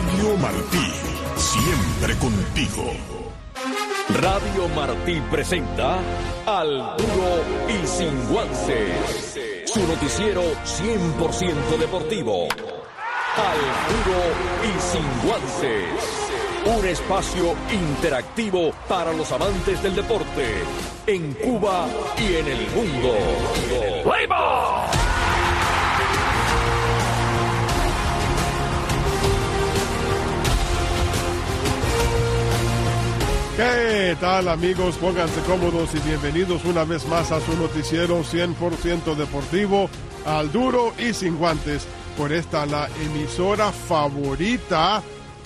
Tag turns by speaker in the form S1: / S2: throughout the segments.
S1: Radio Martí, siempre contigo.
S2: Radio Martí presenta Al Duro y Sin Guances, su noticiero 100% deportivo. Al Duro y Sin Guances, un espacio interactivo para los amantes del deporte en Cuba y en el mundo. ¡Play ball!
S3: ¿Qué tal, amigos? Pónganse cómodos y bienvenidos una vez más a su noticiero 100% deportivo, Al Duro y Sin Guantes, por esta la emisora favorita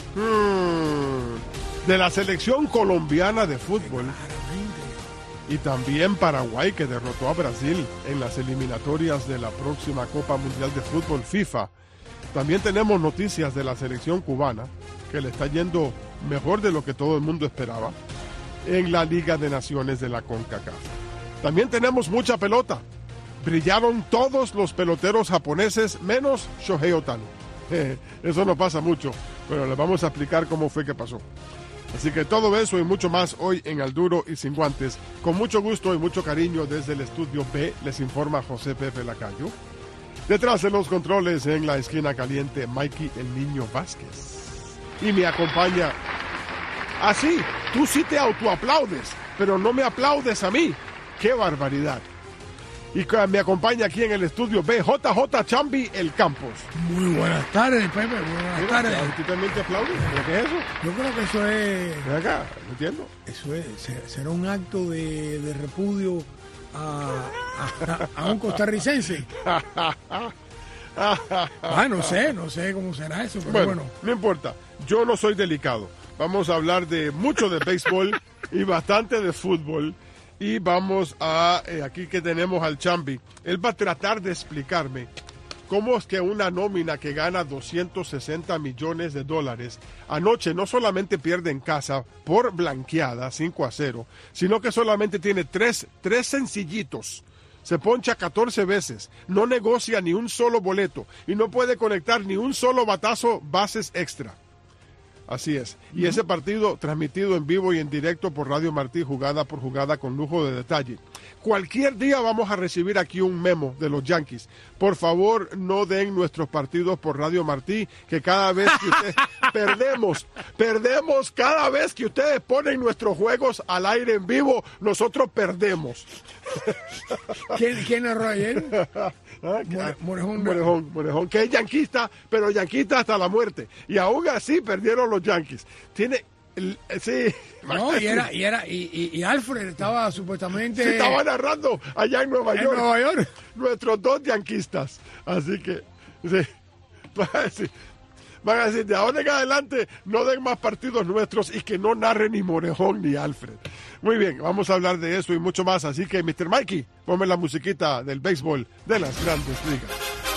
S3: de la selección colombiana de fútbol. Y también Paraguay, que derrotó a Brasil en las eliminatorias de la próxima Copa Mundial de Fútbol FIFA. También tenemos noticias de la selección cubana, que le está yendo mejor de lo que todo el mundo esperaba en la Liga de Naciones de la CONCACAF. También tenemos mucha pelota. Brillaron todos los peloteros japoneses menos Shohei Ohtani. Eso no pasa mucho, pero les vamos a explicar cómo fue que pasó. Así que todo eso y mucho más hoy en Al Duro y Sin Guantes. Con mucho gusto y mucho cariño desde el estudio B, les informa José Pepe Lacayo. Detrás de los controles, en la esquina caliente, Mikey el Niño Vázquez. Y me acompaña... Así, tú sí te autoaplaudes, pero no me aplaudes a mí. ¡Qué barbaridad! Y me acompaña aquí en el estudio B, JJ Chambi el Campos.
S4: Muy buenas tardes, Pepe, muy buenas tardes.
S3: ¿Tú también te aplaudes? ¿Pero qué es eso?
S4: Yo creo que eso es...
S3: Ven acá, no entiendo.
S4: Eso es, será un acto de repudio a un costarricense. No sé cómo será eso, pero bueno.
S3: No importa, yo no soy delicado. Vamos a hablar de mucho de béisbol y bastante de fútbol. Y vamos a, aquí que tenemos al Chambi, él va a tratar de explicarme cómo es que una nómina que gana $260 millones anoche no solamente pierde en casa por blanqueada 5-0, sino que solamente tiene tres sencillitos. Se poncha 14 veces, no negocia ni un solo boleto y no puede conectar ni un solo batazo bases extra. Así es. Y ese partido transmitido en vivo y en directo por Radio Martí, jugada por jugada, con lujo de detalle. Cualquier día vamos a recibir aquí un memo de los Yankees. Por favor, no den nuestros partidos por Radio Martí, que cada vez que ustedes perdemos cada vez que ustedes ponen nuestros juegos al aire en vivo, nosotros perdemos.
S4: ¿Quién narró ayer?
S3: Morejón, que es yanquista, pero yanquista hasta la muerte. Y aún así perdieron los Yankees. Sí.
S4: No, y Alfred estaba supuestamente...
S3: Sí, estaba narrando allá en Nueva York. Nuestros dos yanquistas. Así que, sí. Van a decir, de ahora en adelante no den más partidos nuestros y que no narre ni Morejón ni Alfred. Muy bien, vamos a hablar de eso y mucho más. Así que, Mr. Mikey, ponme la musiquita del béisbol de las Grandes Ligas.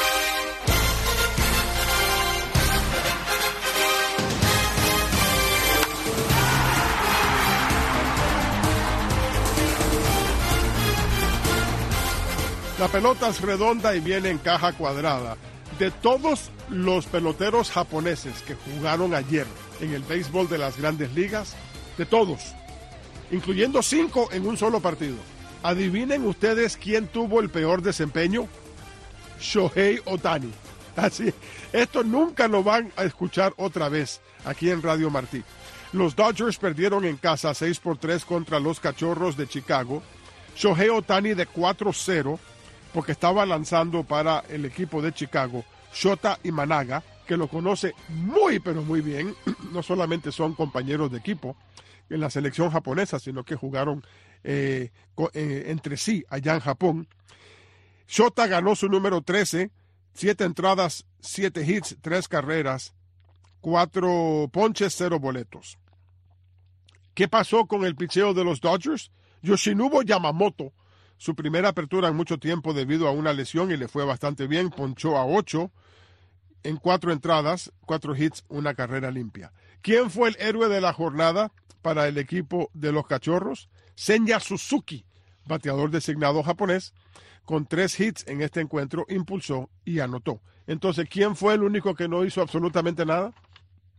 S3: La pelota es redonda y viene en caja cuadrada. De todos los peloteros japoneses que jugaron ayer en el béisbol de las Grandes Ligas, de todos, incluyendo 5 en un solo partido, adivinen ustedes quién tuvo el peor desempeño. Shohei Ohtani. Así, esto nunca lo van a escuchar otra vez aquí en Radio Martí. Los Dodgers perdieron en casa 6-3 contra los Cachorros de Chicago. Shohei Ohtani de 4-0, porque estaba lanzando para el equipo de Chicago, Shota Imanaga, que lo conoce muy, pero muy bien. No solamente son compañeros de equipo en la selección japonesa, sino que jugaron entre sí allá en Japón. Shota ganó su número 13, 7 entradas, 7 hits, 3 carreras, 4 ponches, 0 boletos. ¿Qué pasó con el picheo de los Dodgers? Yoshinobu Yamamoto, su primera apertura en mucho tiempo debido a una lesión, y le fue bastante bien, ponchó a 8 en 4 entradas, 4 hits, 1 carrera limpia. ¿Quién fue el héroe de la jornada para el equipo de los Cachorros? Senya Suzuki, bateador designado japonés, con 3 hits en este encuentro, impulsó y anotó. Entonces, ¿quién fue el único que no hizo absolutamente nada?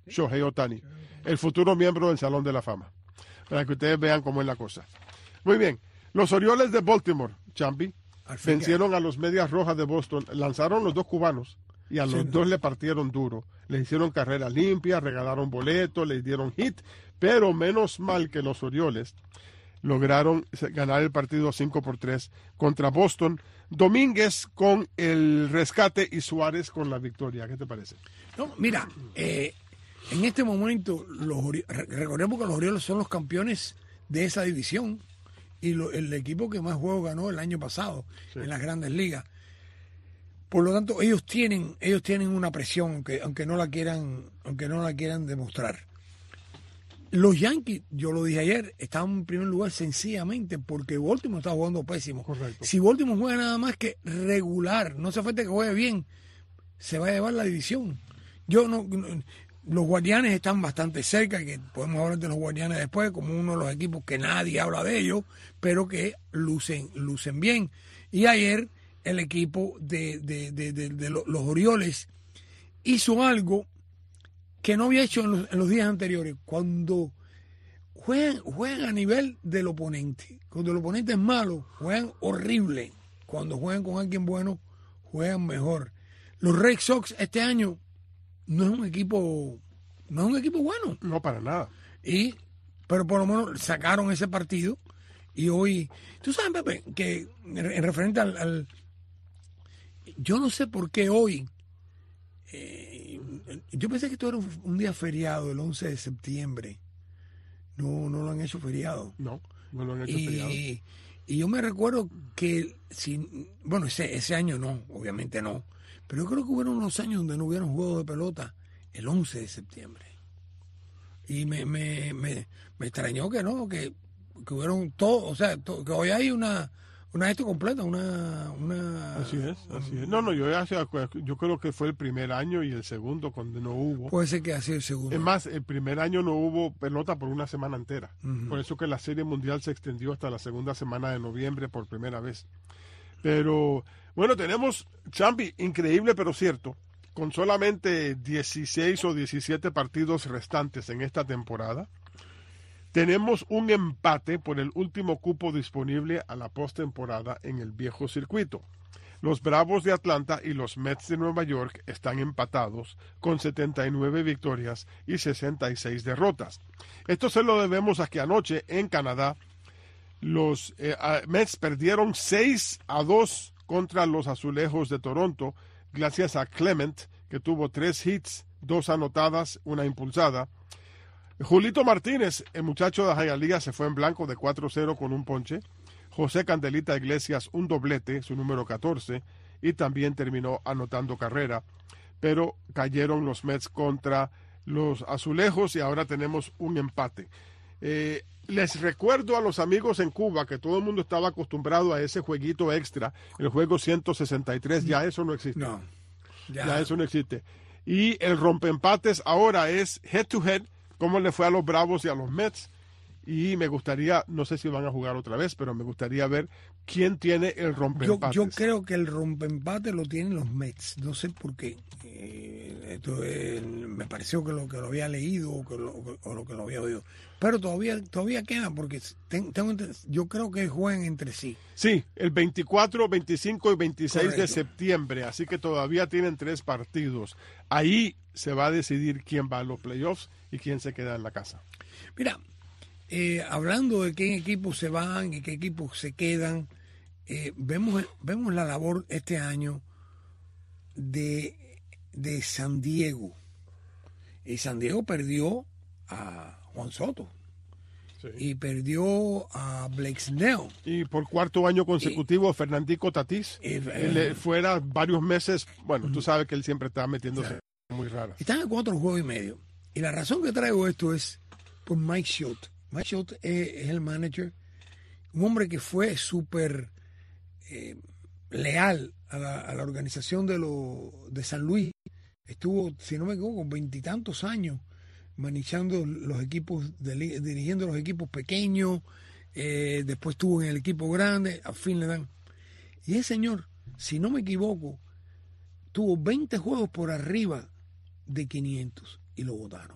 S3: Shohei Ohtani, el futuro miembro del Salón de la Fama, para que ustedes vean cómo es la cosa. Muy bien, los Orioles de Baltimore, Champi, vencieron a los Medias Rojas de Boston, lanzaron los dos cubanos y a los dos le partieron duro. Le hicieron carrera limpia, regalaron boletos, les dieron hit, pero menos mal que los Orioles lograron ganar el partido 5-3 contra Boston. Domínguez con el rescate y Suárez con la victoria. ¿Qué te parece?
S4: No, mira, en este momento recordemos que los Orioles son los campeones de esa división y el equipo que más juegos ganó el año pasado en las Grandes Ligas. Por lo tanto, ellos tienen una presión aunque no la quieran demostrar. Los Yankees, yo lo dije ayer, estaban en primer lugar sencillamente porque Baltimore está jugando pésimo.
S3: Correcto.
S4: Si Baltimore juega nada más que regular, no hace falta que juegue bien, se va a llevar la división. Los Guardianes están bastante cerca, que podemos hablar de los Guardianes después, como uno de los equipos que nadie habla de ellos, pero que lucen bien. Y ayer el equipo de los Orioles hizo algo que no había hecho en los días anteriores. Cuando juegan a nivel del oponente, cuando el oponente es malo, juegan horrible. Cuando juegan con alguien bueno, juegan mejor. Los Red Sox este año no es un equipo bueno.
S3: No, para nada.
S4: Pero por lo menos sacaron ese partido y hoy, tú sabes, Pepe, que en referente al yo no sé por qué hoy, yo pensé que esto era un día feriado, el 11 de septiembre. No lo han hecho feriado.
S3: No lo han hecho feriado.
S4: Y yo me recuerdo que, ese año no, obviamente no, pero yo creo que hubieron unos años donde no hubieron juegos de pelota el 11 de septiembre. Y me extrañó que no, que hubieron todo, o sea, que hoy hay una esto completa,
S3: Así es. No, yo creo que fue el primer año y el segundo cuando no hubo.
S4: Puede ser que ha sido el segundo.
S3: Es más, el primer año no hubo pelota por una semana entera.
S4: Uh-huh.
S3: Por eso que la Serie Mundial se extendió hasta la segunda semana de noviembre por primera vez. Pero, bueno, tenemos, Champi, increíble pero cierto, con solamente 16 o 17 partidos restantes en esta temporada, tenemos un empate por el último cupo disponible a la postemporada en el viejo circuito. Los Bravos de Atlanta y los Mets de Nueva York están empatados con 79 victorias y 66 derrotas. Esto se lo debemos a que anoche en Canadá los Mets perdieron 6-2 contra los Azulejos de Toronto gracias a Clement, que tuvo 3 hits, 2 anotadas, 1 impulsada. Julito Martínez, el muchacho de Hialeah, se fue en blanco de 4-0 con un ponche. José Candelita Iglesias, un doblete, su número 14, y también terminó anotando carrera. Pero cayeron los Mets contra los Azulejos y ahora tenemos un empate. Les recuerdo a los amigos en Cuba que todo el mundo estaba acostumbrado a ese jueguito extra, el juego 163, ya eso no existe.
S4: No,
S3: ya eso no existe. Y el rompeempates ahora es head to head, cómo le fue a los Bravos y a los Mets. Y me gustaría, no sé si van a jugar otra vez, pero me gustaría ver quién tiene el rompeempates.
S4: Yo creo que el rompeempate lo tienen los Mets, no sé por qué. Me pareció que lo había leído o lo que lo había oído. Pero todavía queda, porque yo creo que juegan entre sí.
S3: Sí, el 24, 25 y 26
S4: Correcto.
S3: de septiembre, así que todavía tienen 3 partidos. Ahí se va a decidir quién va a los playoffs y quién se queda en la casa.
S4: Mira, hablando de qué equipos se van y qué equipos se quedan, vemos la labor este año de San Diego. Y San Diego perdió a Juan Soto.
S3: Sí.
S4: Y perdió a Blake Snell.
S3: Y por 4º año consecutivo, Fernandico Tatís, fuera varios meses. Bueno, tú sabes que él siempre está metiéndose muy raras.
S4: Están a 4 juegos y medio. Y la razón que traigo esto es por Mike Shildt. Mike Shildt es el manager, un hombre que fue súper leal a la organización de San Luis. Estuvo, si no me equivoco, con 20 y tantos años manejando los equipos, dirigiendo los equipos pequeños, después estuvo en el equipo grande, a fin le dan. Y ese señor, si no me equivoco, tuvo 20 juegos por arriba de 500. y lo votaron.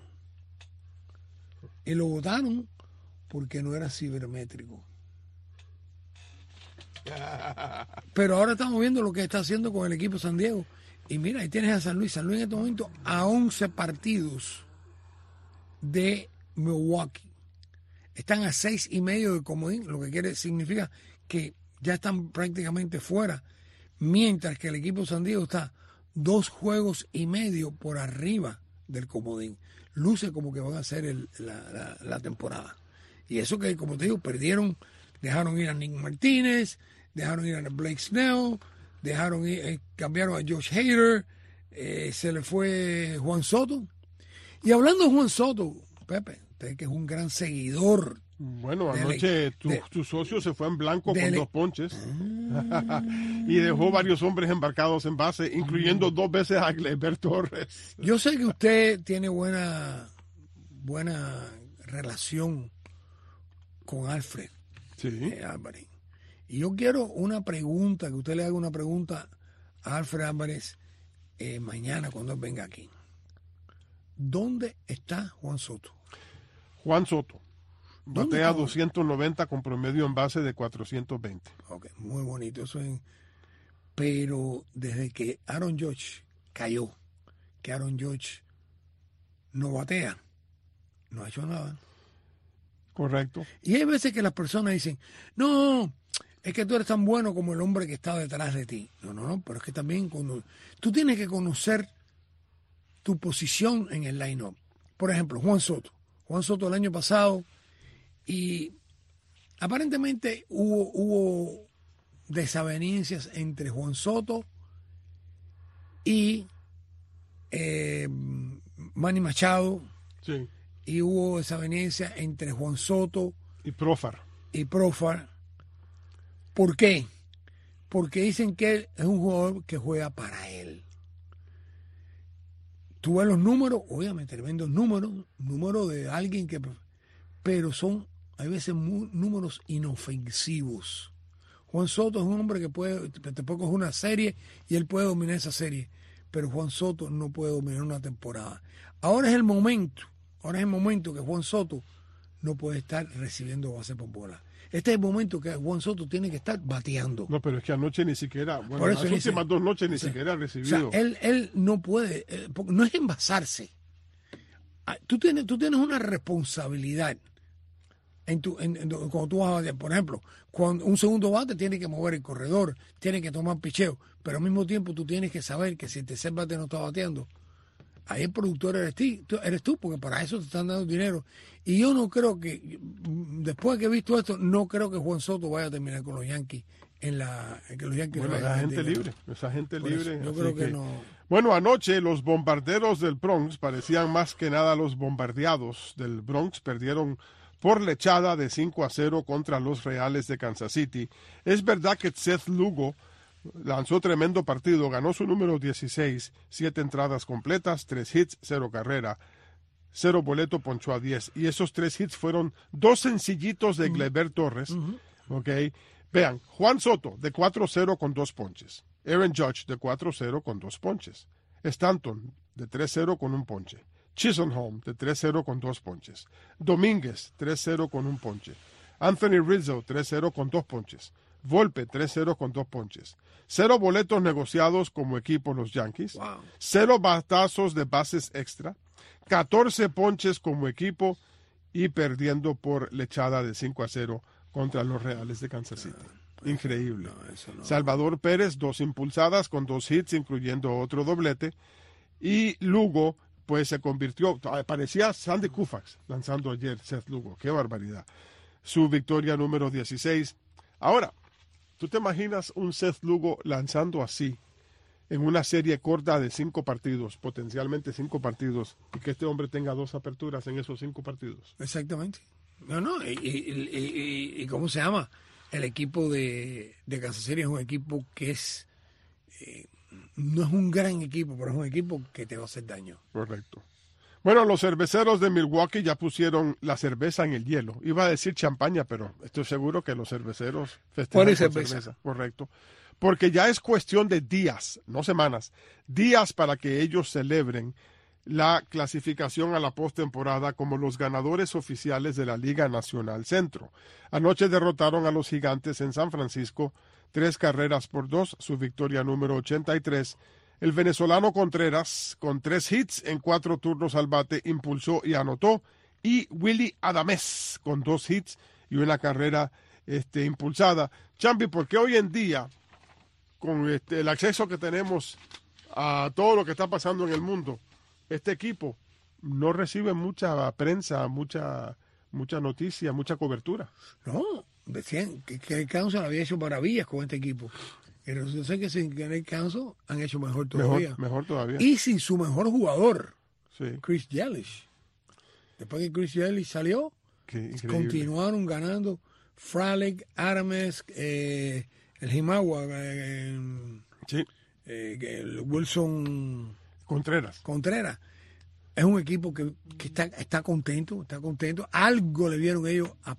S4: Y lo votaron porque no era cibermétrico. Pero ahora estamos viendo lo que está haciendo con el equipo San Diego. Y mira, ahí tienes a San Luis. San Luis en este momento a 11 partidos de Milwaukee. Están a 6.5 de comodín, lo que significa que ya están prácticamente fuera. Mientras que el equipo San Diego está 2 juegos y medio por arriba del comodín. Luce como que van a hacer la temporada. Y eso que, como te digo, perdieron, dejaron ir a Nick Martínez, dejaron ir a Blake Snell, cambiaron a Josh Hader, se le fue Juan Soto. Y hablando de Juan Soto, Pepe, usted que es un gran seguidor.
S3: Bueno, anoche tu socio se fue en blanco con 2 ponches y dejó varios hombres embarcados en base, incluyendo 2 veces a Gleyber Torres.
S4: Yo sé que usted tiene buena relación con Alfred Álvarez. Y yo quiero que usted le haga una pregunta a Alfred Álvarez mañana cuando él venga aquí. ¿Dónde está Juan Soto?
S3: Juan Soto batea 290 con promedio en base de 420.
S4: Ok, muy bonito. Pero desde que Aaron Judge cayó, que Aaron Judge no batea, no ha hecho nada.
S3: Correcto.
S4: Y hay veces que las personas dicen, no, es que tú eres tan bueno como el hombre que está detrás de ti. No, pero es que también tú tienes que conocer tu posición en el line-up. Por ejemplo, Juan Soto el año pasado, y aparentemente hubo desavenencias entre Juan Soto y Manny Machado.
S3: Sí.
S4: Y hubo desavenencias entre Juan Soto
S3: y Profar.
S4: ¿Por qué? Porque dicen que él es un jugador que juega para él. Tú ves los números, obviamente, tremendos números de alguien que... Pero son, hay veces, números inofensivos. Juan Soto es un hombre que te puede coger una serie y él puede dominar esa serie. Pero Juan Soto no puede dominar una temporada. Ahora es el momento que Juan Soto no puede estar recibiendo base por bola. Este es el momento que Juan Soto tiene que estar bateando.
S3: No, pero es que anoche ni siquiera, las últimas 2 noches ni siquiera ha recibido.
S4: O sea, él no puede, no es envasarse. Tú tienes una responsabilidad cuando tú vas a batear. Por ejemplo, cuando un segundo bate tiene que mover el corredor, tiene que tomar picheo, pero al mismo tiempo tú tienes que saber que si el tercer bate no está bateando, ahí el productor eres tú, porque para eso te están dando dinero. Y yo no creo que, después de que he visto esto, no creo que Juan Soto vaya a terminar con los Yankees que los Yankees
S3: esa gente libre.
S4: Yo creo que no.
S3: Bueno, anoche los bombarderos del Bronx parecían más que nada los bombardeados del Bronx. Perdieron por lechada de 5-0 contra los Reales de Kansas City. Es verdad que Seth Lugo lanzó tremendo partido, ganó su número 16, 7 entradas completas, 3 hits, 0 carrera, 0 boleto, ponchó a 10. Y esos 3 hits fueron 2 sencillitos de Gleyber Torres. Okay. Vean, Juan Soto de 4-0 con 2 ponches. Aaron Judge de 4-0 con 2 ponches. Stanton de 3-0 con 1 ponche. Chisenholm de 3-0 con 2 ponches. Domínguez 3-0 con 1 ponche. Anthony Rizzo 3-0 con 2 ponches. Volpe 3-0 con 2 ponches. 0 boletos negociados como equipo los Yankees.
S4: Wow.
S3: 0 batazos de bases extra. 14 ponches como equipo y perdiendo por lechada de 5-0 contra los Reales de Kansas City. Increíble.
S4: No.
S3: Salvador Pérez, 2 impulsadas con 2 hits, incluyendo otro doblete. Y Lugo, pues se convirtió, parecía Sandy Koufax lanzando ayer Seth Lugo. Qué barbaridad. Su victoria número 16. Ahora, ¿tú te imaginas un Seth Lugo lanzando así en una serie corta de 5 partidos, potencialmente 5 partidos, y que este hombre tenga 2 aperturas en esos 5 partidos?
S4: Exactamente. Y ¿cómo se llama? El equipo de Kansas City es un equipo que es no es un gran equipo, pero es un equipo que te va a hacer daño.
S3: Correcto. Bueno, los cerveceros de Milwaukee ya pusieron la cerveza en el hielo. Iba a decir champaña, pero estoy seguro que los cerveceros festejan con cerveza. Correcto. Porque ya es cuestión de días, no semanas, días para que ellos celebren la clasificación a la postemporada como los ganadores oficiales de la Liga Nacional Centro. Anoche derrotaron a los Gigantes en San Francisco 3-2, su victoria número 83. El venezolano Contreras, con 3 hits en 4 turnos al bate, impulsó y anotó. Y Willy Adames, con 2 hits y una carrera impulsada. Champi, ¿por qué hoy en día, con el acceso que tenemos a todo lo que está pasando en el mundo, este equipo no recibe mucha prensa, mucha noticia, mucha cobertura?
S4: No, decían que el Council había hecho maravillas con este equipo. Pero yo sé que sin el Council han hecho mejor todavía.
S3: Mejor todavía.
S4: Y sin su mejor jugador,
S3: sí.
S4: Chris Yelich. Después que Chris Yelich salió, continuaron ganando. Fralick, Adames, el Himawa,
S3: sí.
S4: El Wilson
S3: Contreras.
S4: Es un equipo que está contento. Algo le vieron ellos a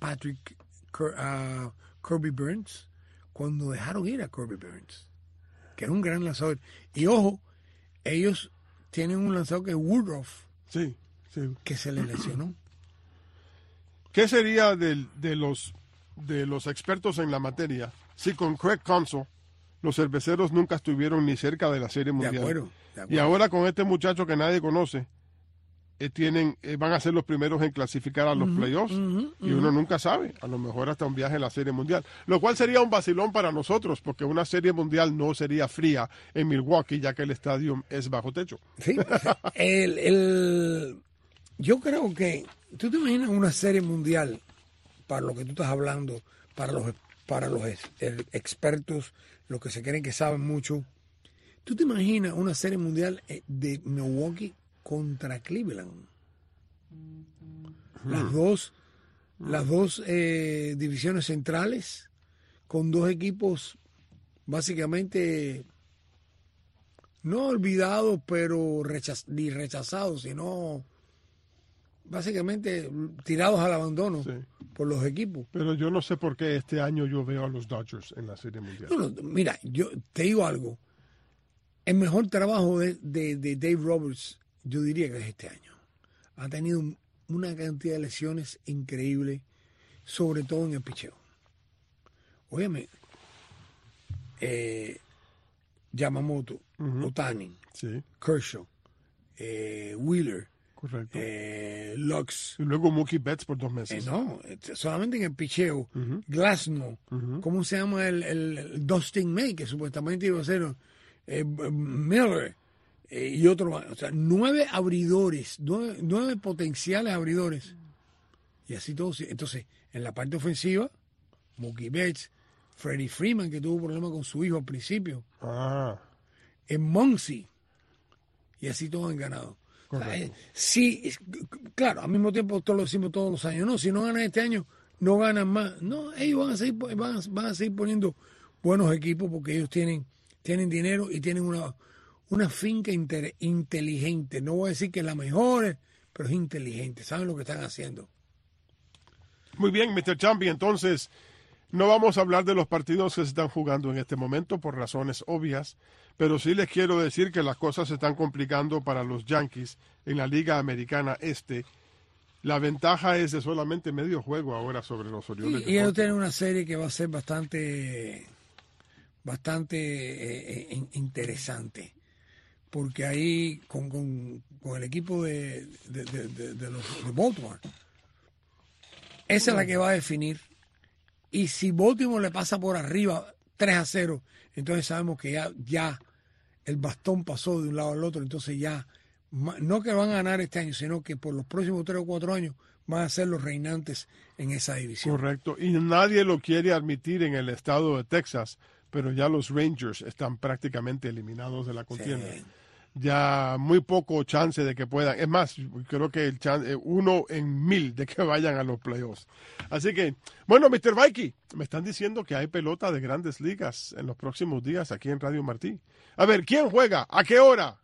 S4: Kirby Burns cuando dejaron ir a Kirby Burns, que era un gran lanzador. Y ojo, ellos tienen un lanzador que es Woodruff,
S3: sí.
S4: que se le lesionó.
S3: ¿Qué sería de los expertos en la materia si con Craig Counsell los cerveceros nunca estuvieron ni cerca de la Serie Mundial?
S4: De acuerdo.
S3: Y ahora con este muchacho que nadie conoce, van a ser los primeros en clasificar a los playoffs, y uno nunca sabe, a lo mejor hasta un viaje a la Serie Mundial, lo cual sería un vacilón para nosotros, porque una Serie Mundial no sería fría en Milwaukee, ya que el estadio es bajo techo.
S4: Sí, yo creo que, ¿tú te imaginas una Serie Mundial, para lo que tú estás hablando, para los expertos, los que se creen que saben mucho? ¿Tú te imaginas una Serie Mundial de Milwaukee contra Cleveland? Las dos divisiones centrales, con 2 equipos básicamente no olvidados, pero ni rechazados, sino básicamente tirados al abandono, sí, por los equipos.
S3: Pero yo no sé por qué este año yo veo a los Dodgers en la Serie Mundial.
S4: No, mira, yo te digo algo. El mejor trabajo de Dave Roberts, yo diría que es este año. Ha tenido una cantidad de lesiones increíble, sobre todo en el picheo. Óyeme, Yamamoto, Ohtani,
S3: sí,
S4: Kershaw, Wheeler,
S3: correcto,
S4: Lux.
S3: Y luego Mookie Betts por 2 meses.
S4: No, solamente en el picheo. Glasnow, ¿cómo se llama el Dustin May, que supuestamente iba a ser Miller, y otro más? O sea, 9 abridores, 9 potenciales abridores. Y así todo. Entonces, en la parte ofensiva, Mookie Betts, Freddie Freeman, que tuvo problemas con su hijo al principio. En Muncy. Y así todos han ganado. O sea, sí, claro, al mismo tiempo todos lo decimos todos los años. No, si no ganan este año, no ganan más. No, ellos van a seguir poniendo buenos equipos porque ellos tienen dinero y tienen una finca inteligente. No voy a decir que es la mejor, pero es inteligente. Saben lo que están haciendo.
S3: Muy bien, Mr. Champi. Entonces, no vamos a hablar de los partidos que se están jugando en este momento por razones obvias, pero sí les quiero decir que las cosas se están complicando para los Yankees en la Liga Americana Este. La ventaja es de solamente medio juego ahora sobre los Orioles.
S4: Y ellos tienen una serie que va a ser bastante interesante, porque ahí con el equipo de Baltimore, esa es la que va a definir. Y si Baltimore le pasa por arriba 3-0, entonces sabemos que ya el bastón pasó de un lado al otro. Entonces ya, no que van a ganar este año, sino que por los próximos 3 o 4 años van a ser los reinantes en esa división.
S3: Correcto. Y nadie lo quiere admitir en el estado de Texas, pero ya los Rangers están prácticamente eliminados de la contienda. Sí. Ya muy poco chance de que puedan. Es más, creo que el chance, 1 en 1000 de que vayan a los playoffs. Así que, bueno, Mr. Vikey, me están diciendo que hay pelota de Grandes Ligas en los próximos días aquí en Radio Martí. A ver, ¿quién juega? ¿A qué hora?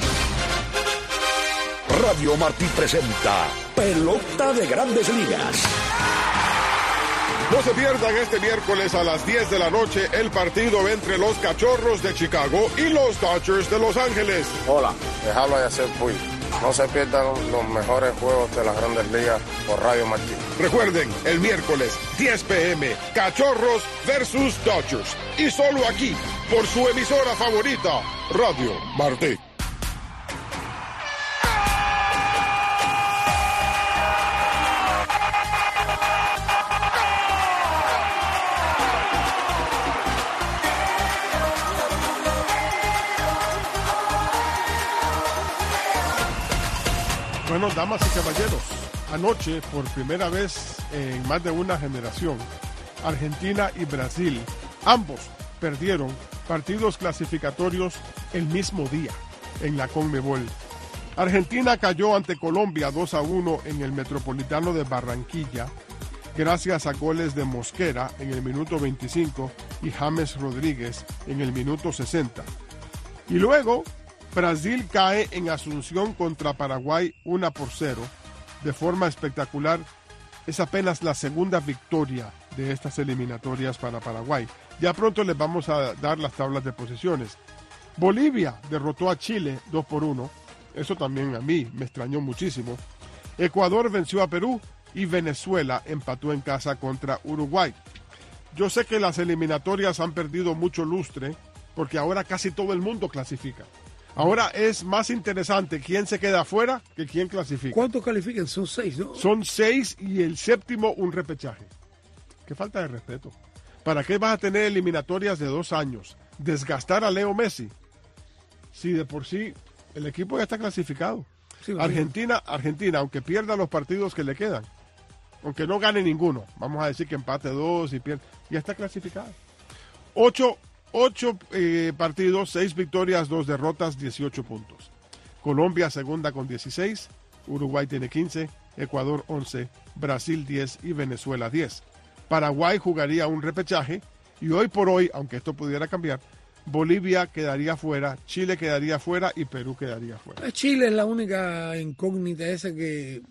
S2: Radio Martí presenta Pelota de Grandes Ligas.
S3: No se pierdan este miércoles a las 10 de la noche el partido entre los Cachorros de Chicago y los Dodgers de Los Ángeles.
S5: Hola, les habla Yacel Puig. No se pierdan los mejores juegos de las Grandes Ligas por Radio Martí.
S3: Recuerden, el miércoles, 10 p.m., Cachorros versus Dodgers. Y solo aquí, por su emisora favorita, Radio Martí. Bueno, damas y caballeros, anoche, por primera vez en más de una generación, Argentina y Brasil, ambos perdieron partidos clasificatorios el mismo día en la Conmebol. Argentina cayó ante Colombia 2-1 en el Metropolitano de Barranquilla, gracias a goles de Mosquera en el minuto 25 y James Rodríguez en el minuto 60. Y luego, Brasil cae en Asunción contra Paraguay 1-0 de forma espectacular. Es apenas la segunda victoria de estas eliminatorias para Paraguay. Ya pronto les vamos a dar las tablas de posiciones. Bolivia derrotó a Chile 2-1. Eso también a mí me extrañó muchísimo. Ecuador venció a Perú y Venezuela empató en casa contra Uruguay. Yo sé que las eliminatorias han perdido mucho lustre porque ahora casi todo el mundo clasifica. Ahora es más interesante quién se queda afuera que quién clasifica.
S4: ¿Cuántos califican? Son 6, ¿no?
S3: Son 6 y el séptimo un repechaje. Qué falta de respeto. ¿Para qué vas a tener eliminatorias de 2 años? Desgastar a Leo Messi. Si de por sí el equipo ya está clasificado. Sí, Argentina, aunque pierda los partidos que le quedan, aunque no gane ninguno, vamos a decir que empate 2 y pierde, ya está clasificado. 8 partidos, 6 victorias, 2 derrotas, 18 puntos. Colombia segunda con 16, Uruguay tiene 15, Ecuador 11, Brasil 10 y Venezuela 10. Paraguay jugaría un repechaje y hoy por hoy, aunque esto pudiera cambiar, Bolivia quedaría fuera, Chile quedaría fuera y Perú quedaría fuera.
S4: Chile es la única incógnita esa que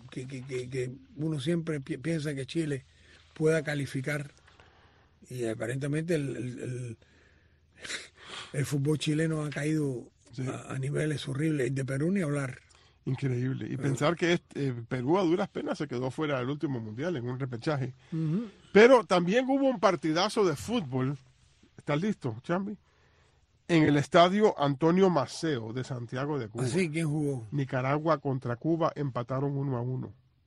S4: uno siempre piensa que Chile pueda calificar y aparentemente el fútbol chileno ha caído a niveles horribles. De Perú ni hablar.
S3: Increíble. Y pensar que Perú a duras penas se quedó fuera del último mundial en un repechaje. Uh-huh. Pero también hubo un partidazo de fútbol. ¿Estás listo, Chambi? En el estadio Antonio Maceo de Santiago de Cuba.
S4: ¿Así? ¿Quién jugó?
S3: Nicaragua contra Cuba empataron 1-1.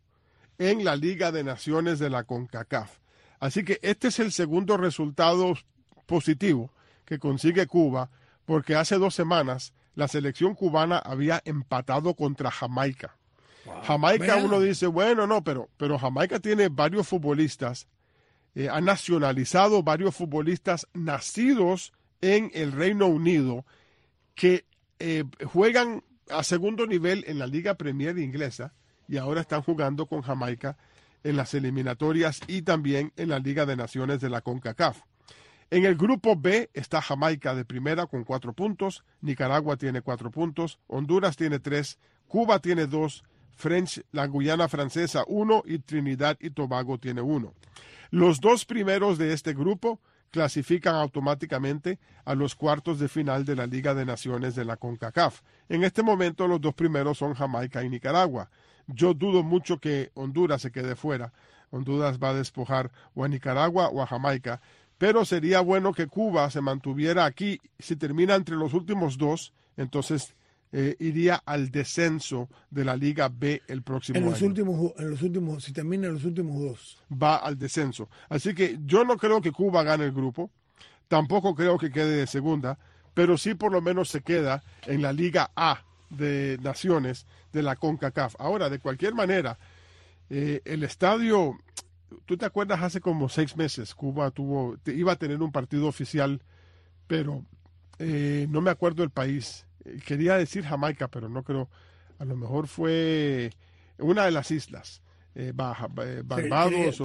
S3: En la Liga de Naciones de la CONCACAF. Así que este es el segundo resultado positivo que consigue Cuba, porque hace 2 semanas la selección cubana había empatado contra Jamaica. Wow. Jamaica, uno dice, bueno, no, pero Jamaica tiene varios futbolistas, ha nacionalizado varios futbolistas nacidos en el Reino Unido que juegan a segundo nivel en la Liga Premier inglesa y ahora están jugando con Jamaica en las eliminatorias y también en la Liga de Naciones de la CONCACAF. En el grupo B está Jamaica de primera con 4 puntos, Nicaragua tiene 4 puntos, Honduras tiene 3, Cuba tiene 2, la Guyana Francesa 1 y Trinidad y Tobago tiene 1. Los 2 primeros de este grupo clasifican automáticamente a los cuartos de final de la Liga de Naciones de la CONCACAF. En este momento los 2 primeros son Jamaica y Nicaragua. Yo dudo mucho que Honduras se quede fuera. Honduras va a despojar o a Nicaragua o a Jamaica. Pero sería bueno que Cuba se mantuviera aquí. Si termina entre los últimos 2, entonces iría al descenso de la Liga B el próximo año.
S4: Si termina en los últimos 2.
S3: Va al descenso. Así que yo no creo que Cuba gane el grupo. Tampoco creo que quede de segunda. Pero sí por lo menos se queda en la Liga A de Naciones de la CONCACAF. Ahora, de cualquier manera, el estadio... ¿Tú te acuerdas hace como 6 meses Cuba iba a tener un partido oficial, pero no me acuerdo el país? Quería decir Jamaica, pero no creo. A lo mejor fue una de las islas, Barbados.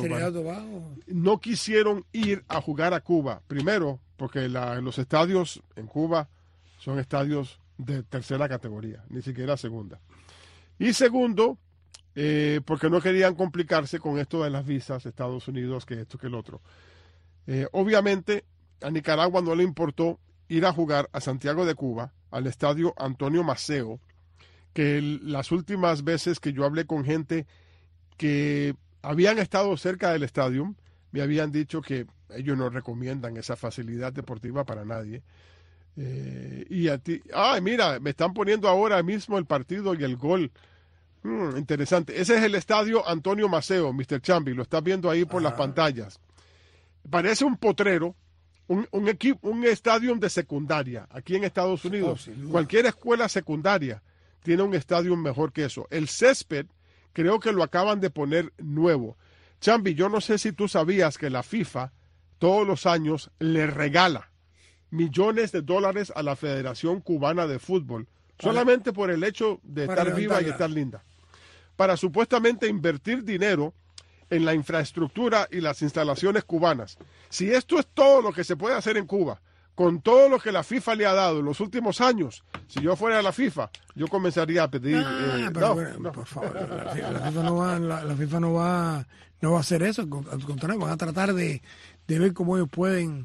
S3: No quisieron ir a jugar a Cuba. Primero, porque los estadios en Cuba son estadios de tercera categoría, ni siquiera segunda. Y segundo, porque no querían complicarse con esto de las visas, Estados Unidos, que esto, que el otro. Obviamente, a Nicaragua no le importó ir a jugar a Santiago de Cuba, al estadio Antonio Maceo, que las últimas veces que yo hablé con gente que habían estado cerca del estadio, me habían dicho que ellos no recomiendan esa facilidad deportiva para nadie. Y a ti, mira, me están poniendo ahora mismo el partido y el gol. Interesante. Ese es el estadio Antonio Maceo, Mr. Chambi, lo estás viendo ahí por las pantallas. Parece un potrero, un estadio de secundaria, aquí en Estados Unidos. Cualquier escuela secundaria tiene un estadio mejor que eso. El césped, creo que lo acaban de poner nuevo. Chambi, yo no sé si tú sabías que la FIFA todos los años le regala millones de dólares a la Federación Cubana de Fútbol, solamente por el hecho de estar viva y estar linda, para supuestamente invertir dinero en la infraestructura y las instalaciones cubanas. Si esto es todo lo que se puede hacer en Cuba, con todo lo que la FIFA le ha dado en los últimos años, si yo fuera a la FIFA, yo comenzaría a pedir...
S4: Por favor, la FIFA no va a hacer eso, al contrario, van a tratar de ver cómo ellos pueden...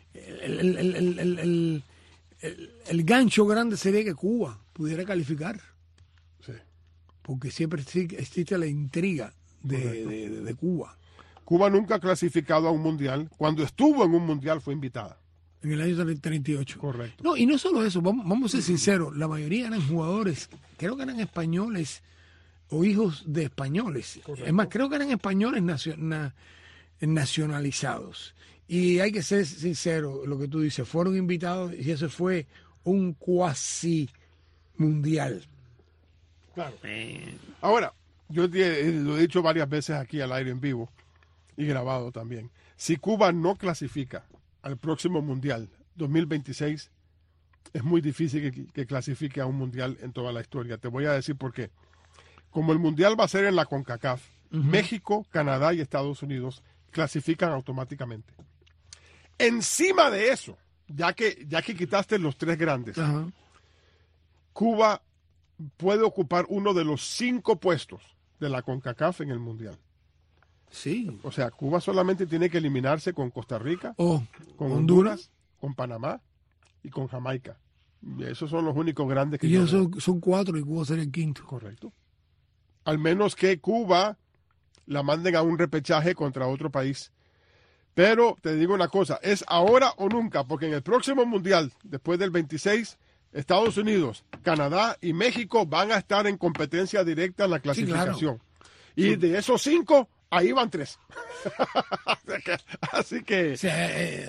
S4: El gancho grande sería que Cuba pudiera calificar.
S3: Sí.
S4: Porque siempre existe la intriga de Cuba.
S3: Cuba nunca ha clasificado a un mundial. Cuando estuvo en un mundial fue invitada.
S4: En el año 38.
S3: Correcto.
S4: No, y no solo eso, vamos a ser sinceros, la mayoría eran jugadores, creo que eran españoles o hijos de españoles. Correcto. Es más, creo que eran españoles nacionalizados. Y hay que ser sincero, lo que tú dices, fueron invitados y eso fue un cuasi mundial.
S3: Claro. Ahora, yo lo he dicho varias veces aquí al aire en vivo y grabado también. Si Cuba no clasifica al próximo mundial 2026, es muy difícil que clasifique a un mundial en toda la historia. Te voy a decir por qué. Como el mundial va a ser en la CONCACAF, México, Canadá y Estados Unidos clasifican automáticamente. Encima de eso, ya que quitaste los tres grandes, Cuba puede ocupar uno de los 5 puestos de la CONCACAF en el mundial.
S4: Sí.
S3: O sea, Cuba solamente tiene que eliminarse con Costa Rica, con Honduras, con Panamá y con Jamaica. Y esos son los únicos grandes que...
S4: Y ellos son 4 y Cuba será el 5º.
S3: Correcto. Al menos que Cuba la manden a un repechaje contra otro país. Pero te digo una cosa, es ahora o nunca, porque en el próximo mundial, después del 26, Estados Unidos, Canadá y México van a estar en competencia directa en la clasificación. Sí, claro. Y de esos 5, ahí van 3. Así que...
S4: O sea,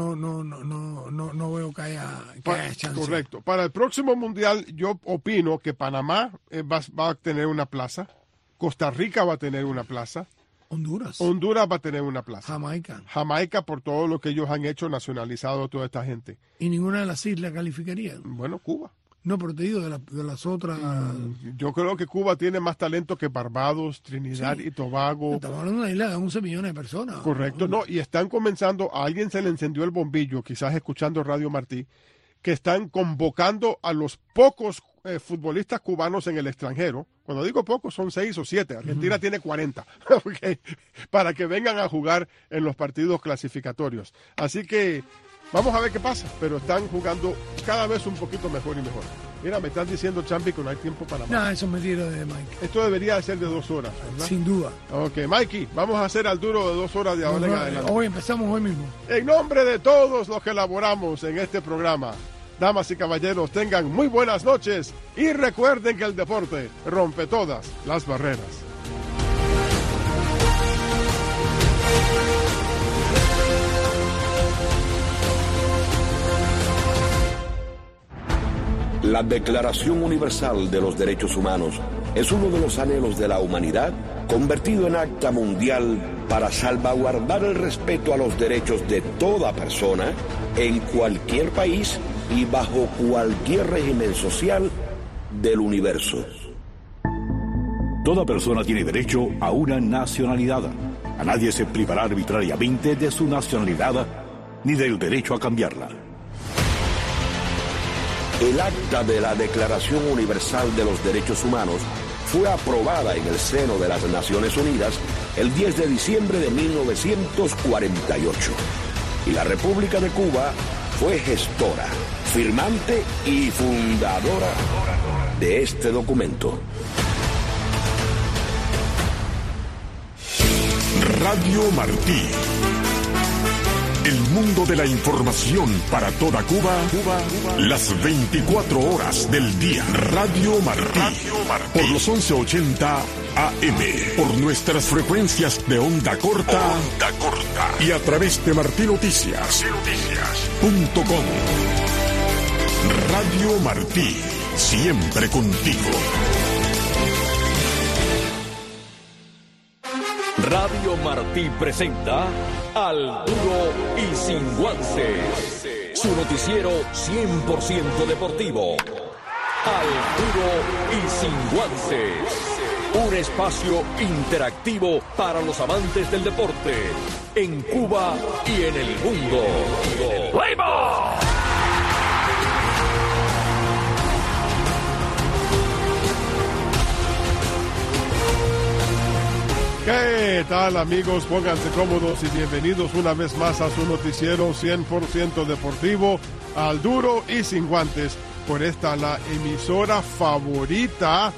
S4: no veo que haya chance.
S3: Correcto. Para el próximo mundial, yo opino que Panamá va a tener una plaza, Costa Rica va a tener una plaza, Honduras va a tener una plaza. Jamaica por todo lo que ellos han hecho, nacionalizado a toda esta gente.
S4: ¿Y ninguna de las islas calificaría?
S3: Bueno, Cuba.
S4: No, pero te digo, de las otras...
S3: Yo creo que Cuba tiene más talento que Barbados, Trinidad y Tobago.
S4: Estamos hablando de una isla de 11 millones de personas.
S3: Correcto, no, y están comenzando, a alguien se le encendió el bombillo, quizás escuchando Radio Martí, que están convocando a los pocos futbolistas cubanos en el extranjero. Cuando digo pocos, son 6 o 7. Argentina tiene 40. Okay, para que vengan a jugar en los partidos clasificatorios. Así que vamos a ver qué pasa, pero están jugando cada vez un poquito mejor y mejor. Mira, me están diciendo, Champi, que no hay tiempo para más.
S4: No, eso es mentira de Mike.
S3: Esto debería de ser de 2 horas, ¿verdad?
S4: Sin duda.
S3: Ok, Mikey, vamos a hacer al duro de 2 horas de ahora en adelante.
S4: Hoy empezamos hoy mismo.
S3: En nombre de todos los que elaboramos en este programa, damas y caballeros, tengan muy buenas noches y recuerden que el deporte rompe todas las barreras.
S2: La Declaración Universal de los Derechos Humanos es uno de los anhelos de la humanidad convertido en acta mundial para salvaguardar el respeto a los derechos de toda persona en cualquier país y bajo cualquier régimen social del universo.
S1: Toda persona tiene derecho a una nacionalidad. A nadie se privará arbitrariamente de su nacionalidad ni del derecho a cambiarla.
S2: El acta de la Declaración Universal de los Derechos Humanos fue aprobada en el seno de las Naciones Unidas el 10 de diciembre de 1948. Y la República de Cuba fue gestora, firmante y fundadora de este documento.
S6: Radio Martí. El mundo de la información para toda Cuba, las 24 horas del día. Radio Martí. Por los 1180 AM. Por nuestras frecuencias de onda corta. Y a través de martinoticias.com. Radio Martí. Siempre contigo.
S2: Radio Martí presenta Al Duro y Sin Guantes, su noticiero 100% deportivo. Al Duro y Sin Guantes, un espacio interactivo para los amantes del deporte en Cuba y en el mundo. ¡Fuego!
S3: ¿Qué tal, amigos? Pónganse cómodos y bienvenidos una vez más a su noticiero 100% deportivo, Al Duro y Sin Guantes, por esta la emisora favorita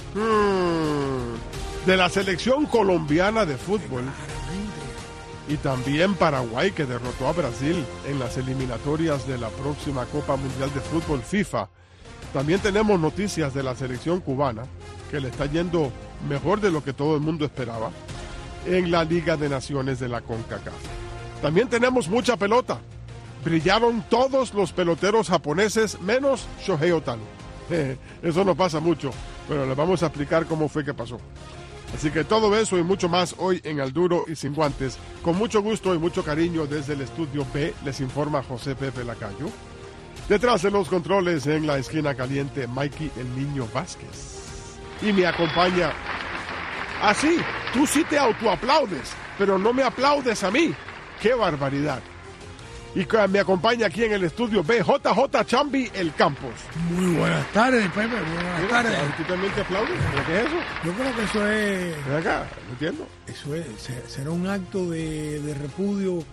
S3: de la selección colombiana de fútbol, y también Paraguay, que derrotó a Brasil en las eliminatorias de la próxima Copa Mundial de Fútbol FIFA. También tenemos noticias de la selección cubana, que le está yendo mejor de lo que todo el mundo esperaba en la Liga de Naciones de la CONCACAF. También tenemos mucha pelota. Brillaron todos los peloteros japoneses menos Shohei Ohtani. Eso no pasa mucho, pero les vamos a explicar cómo fue que pasó. Así que todo eso y mucho más hoy en Al Duro y Sin Guantes. Con mucho gusto y mucho cariño desde el estudio B, les informa José Pepe Lacayo. Detrás de los controles, en la esquina caliente, Mikey el Niño Vázquez. Y me acompaña... Así, tú sí te autoaplaudes, pero no me aplaudes a mí. ¡Qué barbaridad! Y me acompaña aquí en el estudio B, JJ Chambi El Campos.
S4: Muy buenas tardes, Pepe. Muy buenas tardes.
S3: ¿Tú también te aplaudes? ¿Qué es eso?
S4: Yo creo que eso es...
S3: Ven acá, no entiendo.
S4: Eso es, será un acto de repudio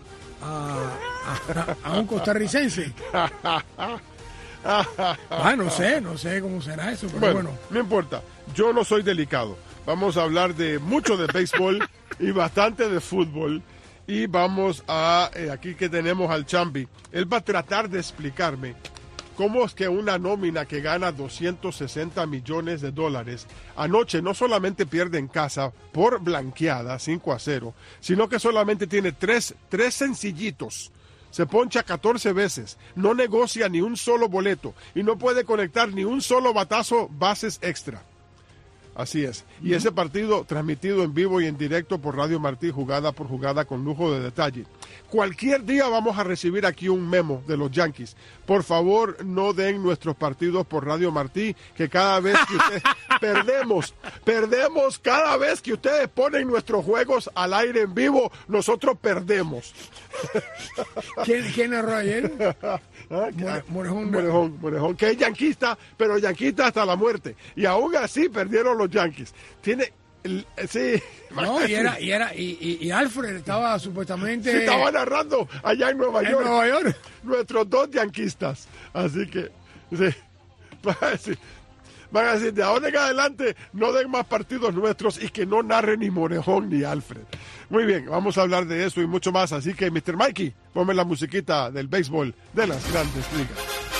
S4: a un costarricense. No sé cómo será eso, pero bueno.
S3: No importa, yo no soy delicado. Vamos a hablar de mucho de béisbol y bastante de fútbol. Y vamos a, aquí que tenemos al Chambi, él va a tratar de explicarme cómo es que una nómina que gana $260 millones anoche no solamente pierde en casa por blanqueada 5-0, sino que solamente tiene tres sencillitos. Se poncha 14 veces, no negocia ni un solo boleto y no puede conectar ni un solo batazo bases extra. Así es. Y ese partido transmitido en vivo y en directo por Radio Martí, jugada por jugada, con lujo de detalle. Cualquier día vamos a recibir aquí un memo de los Yankees. Por favor, no den nuestros partidos por Radio Martí, que cada vez que ustedes perdemos cada vez que ustedes ponen nuestros juegos al aire en vivo, nosotros perdemos.
S4: ¿Quién narró ayer?
S3: Morejón, que es yanquista, pero yanquista hasta la muerte. Y aún así perdieron los Yankees. Sí.
S4: No, y Alfred estaba supuestamente...
S3: Sí, estaba narrando allá en Nueva York. Nuestros dos yanquistas. Así que, sí. Van a decir, de ahora en adelante no den más partidos nuestros y que no narre ni Morejón ni Alfred. Muy bien, vamos a hablar de eso y mucho más. Así que, Mr. Mikey, ponme la musiquita del béisbol de las Grandes Ligas.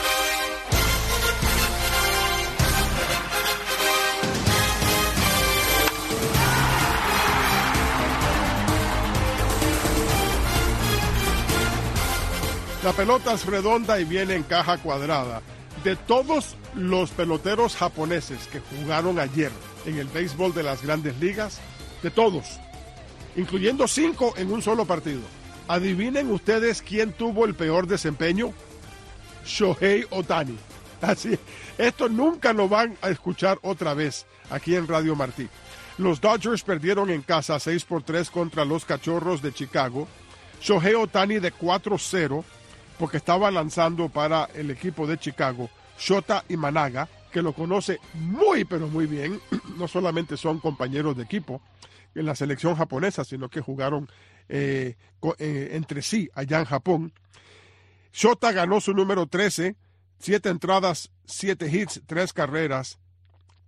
S3: La pelota es redonda y viene en caja cuadrada. De todos los peloteros japoneses que jugaron ayer en el béisbol de las Grandes Ligas, de todos, incluyendo 5 en un solo partido, adivinen ustedes quién tuvo el peor desempeño. Shohei Ohtani. Así, esto nunca lo van a escuchar otra vez aquí en Radio Martí. Los Dodgers perdieron en casa 6-3 contra los Cachorros de Chicago. Shohei Ohtani de 4-0, porque estaba lanzando para el equipo de Chicago, Shota Imanaga, que lo conoce muy, pero muy bien. No solamente son compañeros de equipo en la selección japonesa, sino que jugaron entre sí allá en Japón. Shota ganó su número 13, 7 entradas, 7 hits, 3 carreras,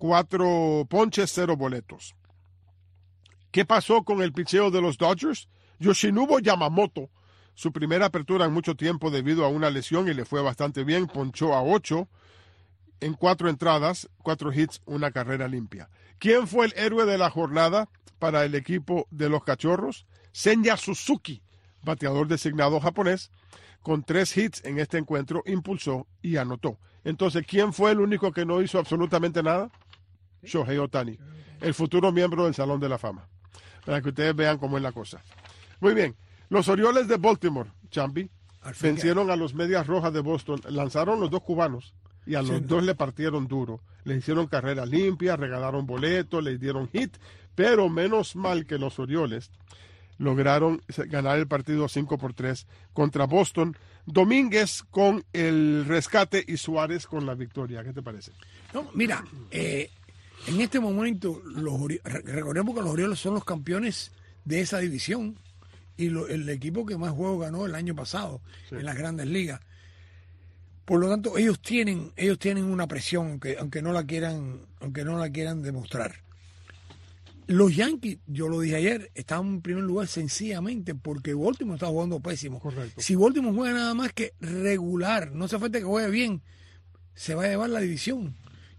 S3: 4 ponches, 0 boletos. ¿Qué pasó con el picheo de los Dodgers? Yoshinobu Yamamoto, su primera apertura en mucho tiempo debido a una lesión y le fue bastante bien, ponchó a 8 en 4 entradas, 4 hits, 1 carrera limpia. ¿Quién fue el héroe de la jornada para el equipo de los Cachorros? Senya Suzuki, bateador designado japonés, con 3 hits en este encuentro, impulsó y anotó. Entonces, ¿quién fue el único que no hizo absolutamente nada? Shohei Ohtani, el futuro miembro del Salón de la Fama. Para que ustedes vean cómo es la cosa. Muy bien, los Orioles de Baltimore, Champi, vencieron a los Medias Rojas de Boston, lanzaron los 2 cubanos y a los 2 le partieron duro. Le hicieron carrera limpia, regalaron boletos, le dieron hit, pero menos mal que los Orioles lograron ganar el partido 5-3 contra Boston. Domínguez con el rescate y Suárez con la victoria. ¿Qué te parece?
S4: No, mira, en este momento recordemos que los Orioles son los campeones de esa división y el equipo que más juegos ganó el año pasado en las Grandes Ligas. Por lo tanto, ellos tienen una presión, aunque no la quieran demostrar. Los Yankees, yo lo dije ayer, estaban en primer lugar sencillamente porque Baltimore está jugando pésimo.
S3: Correcto.
S4: Si Baltimore juega nada más que regular, no se falta que juegue bien, se va a llevar la división.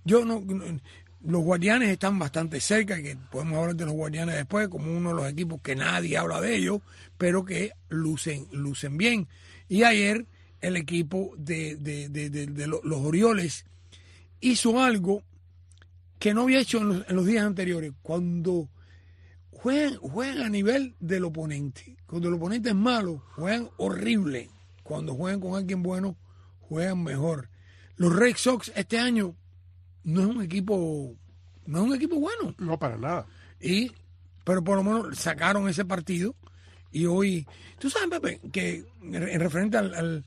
S4: Los Guardianes están bastante cerca, que podemos hablar de los Guardianes después, como uno de los equipos que nadie habla de ellos, pero que lucen bien. Y ayer el equipo de los Orioles hizo algo que no había hecho en los días anteriores. Cuando juegan a nivel del oponente, cuando el oponente es malo, juegan horrible. Cuando juegan con alguien bueno, juegan mejor. Los Red Sox este año no es un equipo bueno.
S3: No, para nada.
S4: Pero por lo menos sacaron ese partido y hoy, tú sabes, Pepe, que en referente al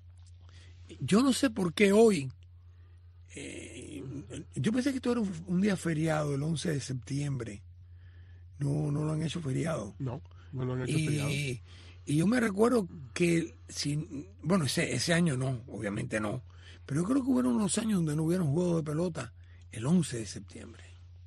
S4: yo no sé por qué hoy, yo pensé que esto era un día feriado, el 11 de septiembre. No lo han hecho feriado.
S3: No lo han hecho feriado.
S4: Y yo me recuerdo que, ese año no, obviamente no, pero yo creo que hubieron unos años donde no hubieron juegos de pelota el 11 de septiembre.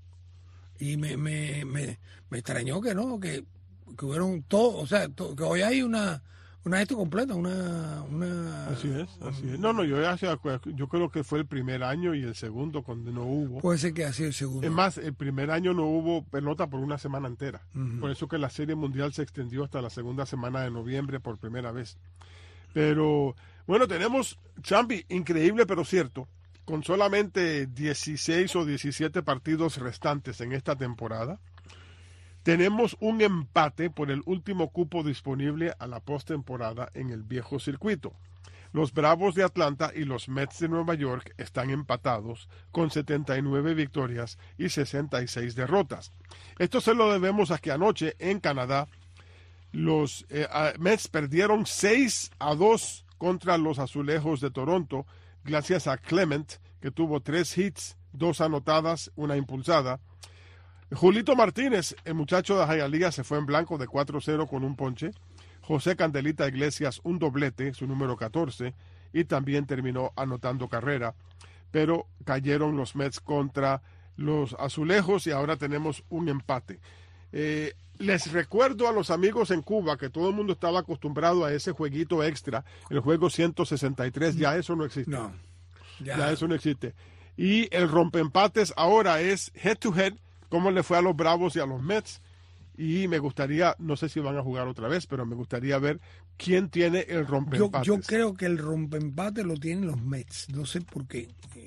S4: Y me extrañó que no, que hubieron todo, o sea, que hoy hay una esto completa, una
S3: Así es. No, yo creo que fue el primer año y el segundo cuando no hubo.
S4: Puede ser que ha sido el segundo.
S3: Es más, el primer año no hubo pelota por una semana entera.
S4: Uh-huh.
S3: Por eso que la Serie Mundial se extendió hasta la segunda semana de noviembre por primera vez. Pero, bueno, tenemos, Champi, increíble pero cierto, con solamente 16 o 17 partidos restantes en esta temporada, tenemos un empate por el último cupo disponible a la postemporada en el viejo circuito. Los Bravos de Atlanta y los Mets de Nueva York están empatados con 79 victorias y 66 derrotas. Esto se lo debemos a que anoche en Canadá los Mets perdieron 6-2 contra los Azulejos de Toronto gracias a Clement, que tuvo 3 hits, 2 anotadas, 1 impulsada. Julito Martínez, el muchacho de Hialeah, se fue en blanco de 4-0 con un ponche. José Candelita Iglesias, un doblete, su número 14, y también terminó anotando carrera. Pero cayeron los Mets contra los Azulejos y ahora tenemos un empate. Les recuerdo a los amigos en Cuba que todo el mundo estaba acostumbrado a ese jueguito extra, el juego 163, ya eso no existe.
S4: No,
S3: ya eso no existe. Y el rompeempates ahora es head to head, cómo le fue a los Bravos y a los Mets. Y me gustaría, no sé si van a jugar otra vez, pero me gustaría ver quién tiene el rompeempates.
S4: Yo creo que el rompeempate lo tienen los Mets, no sé por qué.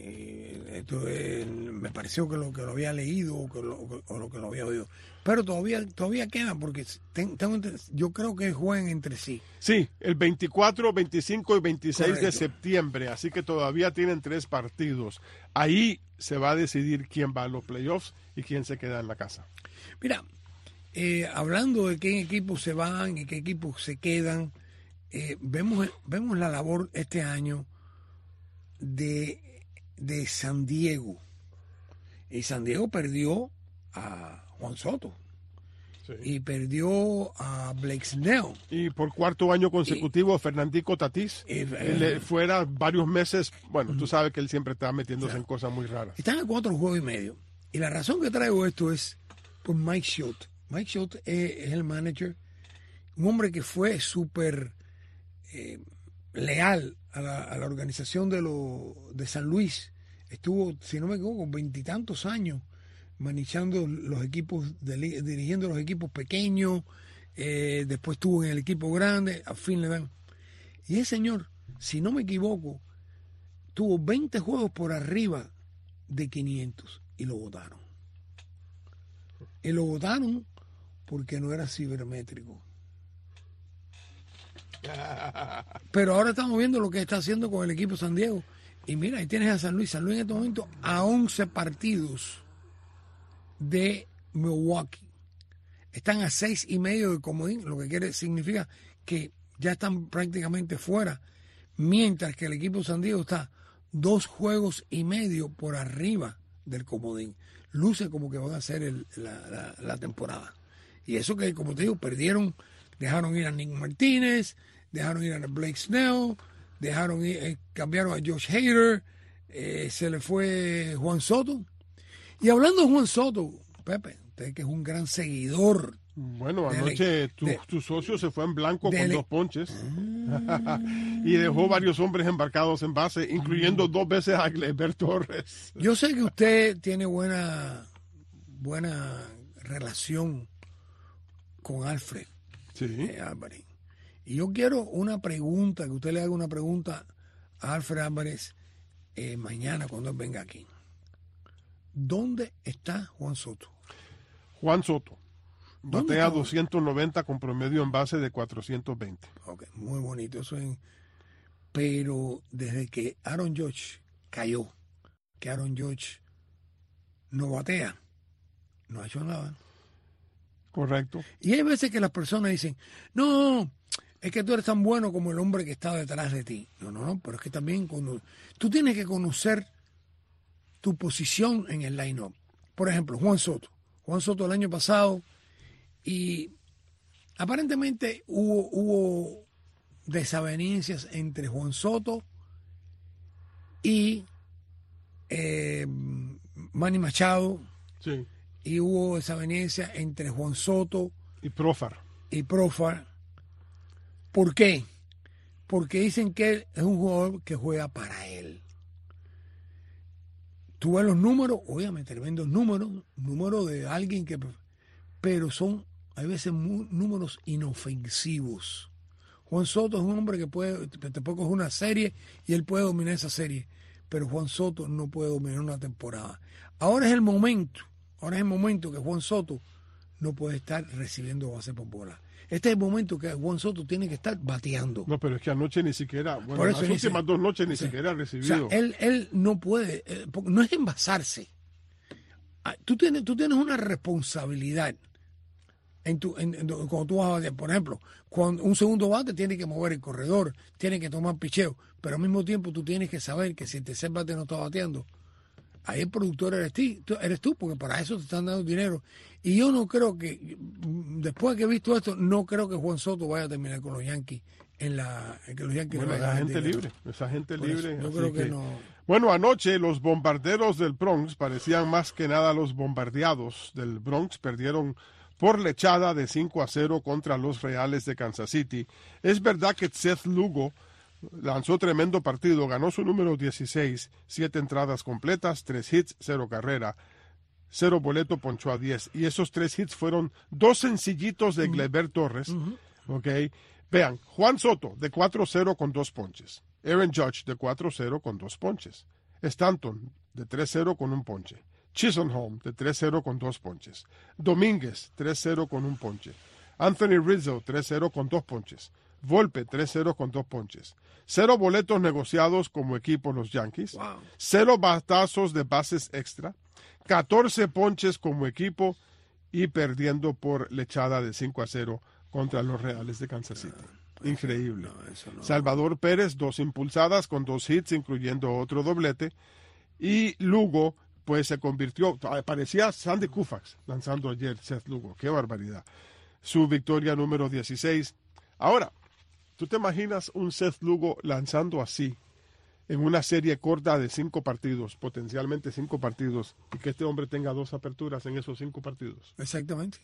S4: Me pareció que lo había leído o lo que lo había oído. Pero todavía queda, porque yo creo que juegan entre sí.
S3: Sí, el 24, 25 y 26
S4: Correcto.
S3: de septiembre, así que todavía tienen 3 partidos. Ahí se va a decidir quién va a los playoffs y quién se queda en la casa.
S4: Mira, hablando de qué equipos se van y qué equipos se quedan, vemos la labor este año de San Diego. Y San Diego perdió a Juan Soto. y perdió a Blake Snell.
S3: Y por cuarto año consecutivo, Fernandico Tatís, fuera varios meses. Bueno, tú sabes que él siempre está metiéndose en cosas muy raras.
S4: Están a 4 juegos y medio. Y la razón que traigo esto es por Mike Schultz. Mike Schultz es el manager, un hombre que fue súper leal a la organización de San Luis. Estuvo, si no me equivoco, 20 y tantos años manejando los equipos, dirigiendo los equipos pequeños, después estuvo en el equipo grande, a fin le dan. Y ese señor, si no me equivoco, tuvo 20 juegos por arriba de 500 y lo votaron. Y lo votaron porque no era cibermétrico. Pero ahora estamos viendo lo que está haciendo con el equipo San Diego. Y mira, ahí tienes a San Luis. San Luis en este momento a 11 partidos de Milwaukee. Están a 6.5 de comodín, lo que significa que ya están prácticamente fuera. Mientras que el equipo San Diego está 2 juegos y medio por arriba del comodín. Luce como que van a hacer la temporada. Y eso que, como te digo, perdieron, dejaron ir a Nick Martínez, dejaron ir a Blake Snell, cambiaron a Josh Hader, se le fue Juan Soto. Y hablando de Juan Soto, Pepe, usted que es un gran seguidor.
S3: Bueno, anoche tu socio se fue en blanco con 2 ponches y dejó varios hombres embarcados en base, incluyendo 2 veces a Gleyber Torres.
S4: Yo sé que usted tiene buena relación con Alfred Álvarez. Y yo quiero una pregunta, que usted le haga una pregunta a Alfred Álvarez mañana cuando él venga aquí. ¿Dónde está Juan Soto?
S3: Juan Soto batea 290 con promedio en base de 420.
S4: Ok, muy bonito. Pero desde que Aaron Judge cayó, que Aaron Judge no batea, no ha hecho nada.
S3: Correcto.
S4: Y hay veces que las personas dicen, no, es que tú eres tan bueno como el hombre que está detrás de ti. No, pero es que también tú tienes que conocer tu posición en el line-up. Por ejemplo, Juan Soto el año pasado, y aparentemente hubo desavenencias entre Juan Soto y Manny Machado.
S3: Sí.
S4: Y hubo desavenencias entre Juan Soto
S3: y Profar.
S4: ¿Por qué? Porque dicen que él es un jugador que juega para él. Tú ves los números, obviamente tremendos números de alguien que... Pero son, hay veces, números inofensivos. Juan Soto es un hombre que te puede coger una serie y él puede dominar esa serie. Pero Juan Soto no puede dominar una temporada. Ahora es el momento que Juan Soto no puede estar recibiendo base por bola. Este es el momento que Juan Soto tiene que estar bateando.
S3: No, pero es que anoche ni siquiera, las últimas 2 noches ni siquiera ha recibido.
S4: O sea, él no puede, no es envasarse. Tú tienes una responsabilidad cuando tú vas a batear. Por ejemplo, cuando un segundo bate tiene que mover el corredor, tiene que tomar picheo, pero al mismo tiempo tú tienes que saber que si el tercer bate no está bateando, ahí el productor eres tú, porque para eso te están dando dinero. Y yo no creo que, después de que he visto esto, no creo que Juan Soto vaya a terminar con los Yankees que los Yankees
S3: esa gente libre.
S4: Yo creo que no.
S3: Bueno, anoche los bombarderos del Bronx parecían más que nada los bombardeados del Bronx. Perdieron por lechada de 5-0 contra los Reales de Kansas City. Es verdad que Seth Lugo lanzó tremendo partido, ganó su número 16, 7 entradas completas, 3 hits, 0 carrera, 0 boleto, ponchó a 10. Y esos 3 hits fueron 2 sencillitos de Gleyber Torres. Okay. Vean, Juan Soto de 4-0 con 2 ponches. Aaron Judge de 4-0 con 2 ponches. Stanton de 3-0 con 1 ponche. Chisenholm de 3-0 con 2 ponches. Domínguez 3-0 con 1 ponche. Anthony Rizzo 3-0 con 2 ponches. Volpe 3-0 con 2 ponches. 0 boletos negociados como equipo los Yankees.
S4: Wow.
S3: 0 batazos de bases extra. 14 ponches como equipo y perdiendo por lechada de 5-0 contra los Reales de Kansas City. Increíble.
S4: No.
S3: Salvador Pérez, 2 impulsadas con 2 hits, incluyendo otro doblete. Y Lugo pues se convirtió, parecía Sandy Koufax lanzando ayer Seth Lugo, qué barbaridad. Su victoria número 16. Ahora, ¿tú te imaginas un Seth Lugo lanzando así en una serie corta de 5 partidos, potencialmente 5 partidos, y que este hombre tenga 2 aperturas en esos 5 partidos?
S4: Exactamente.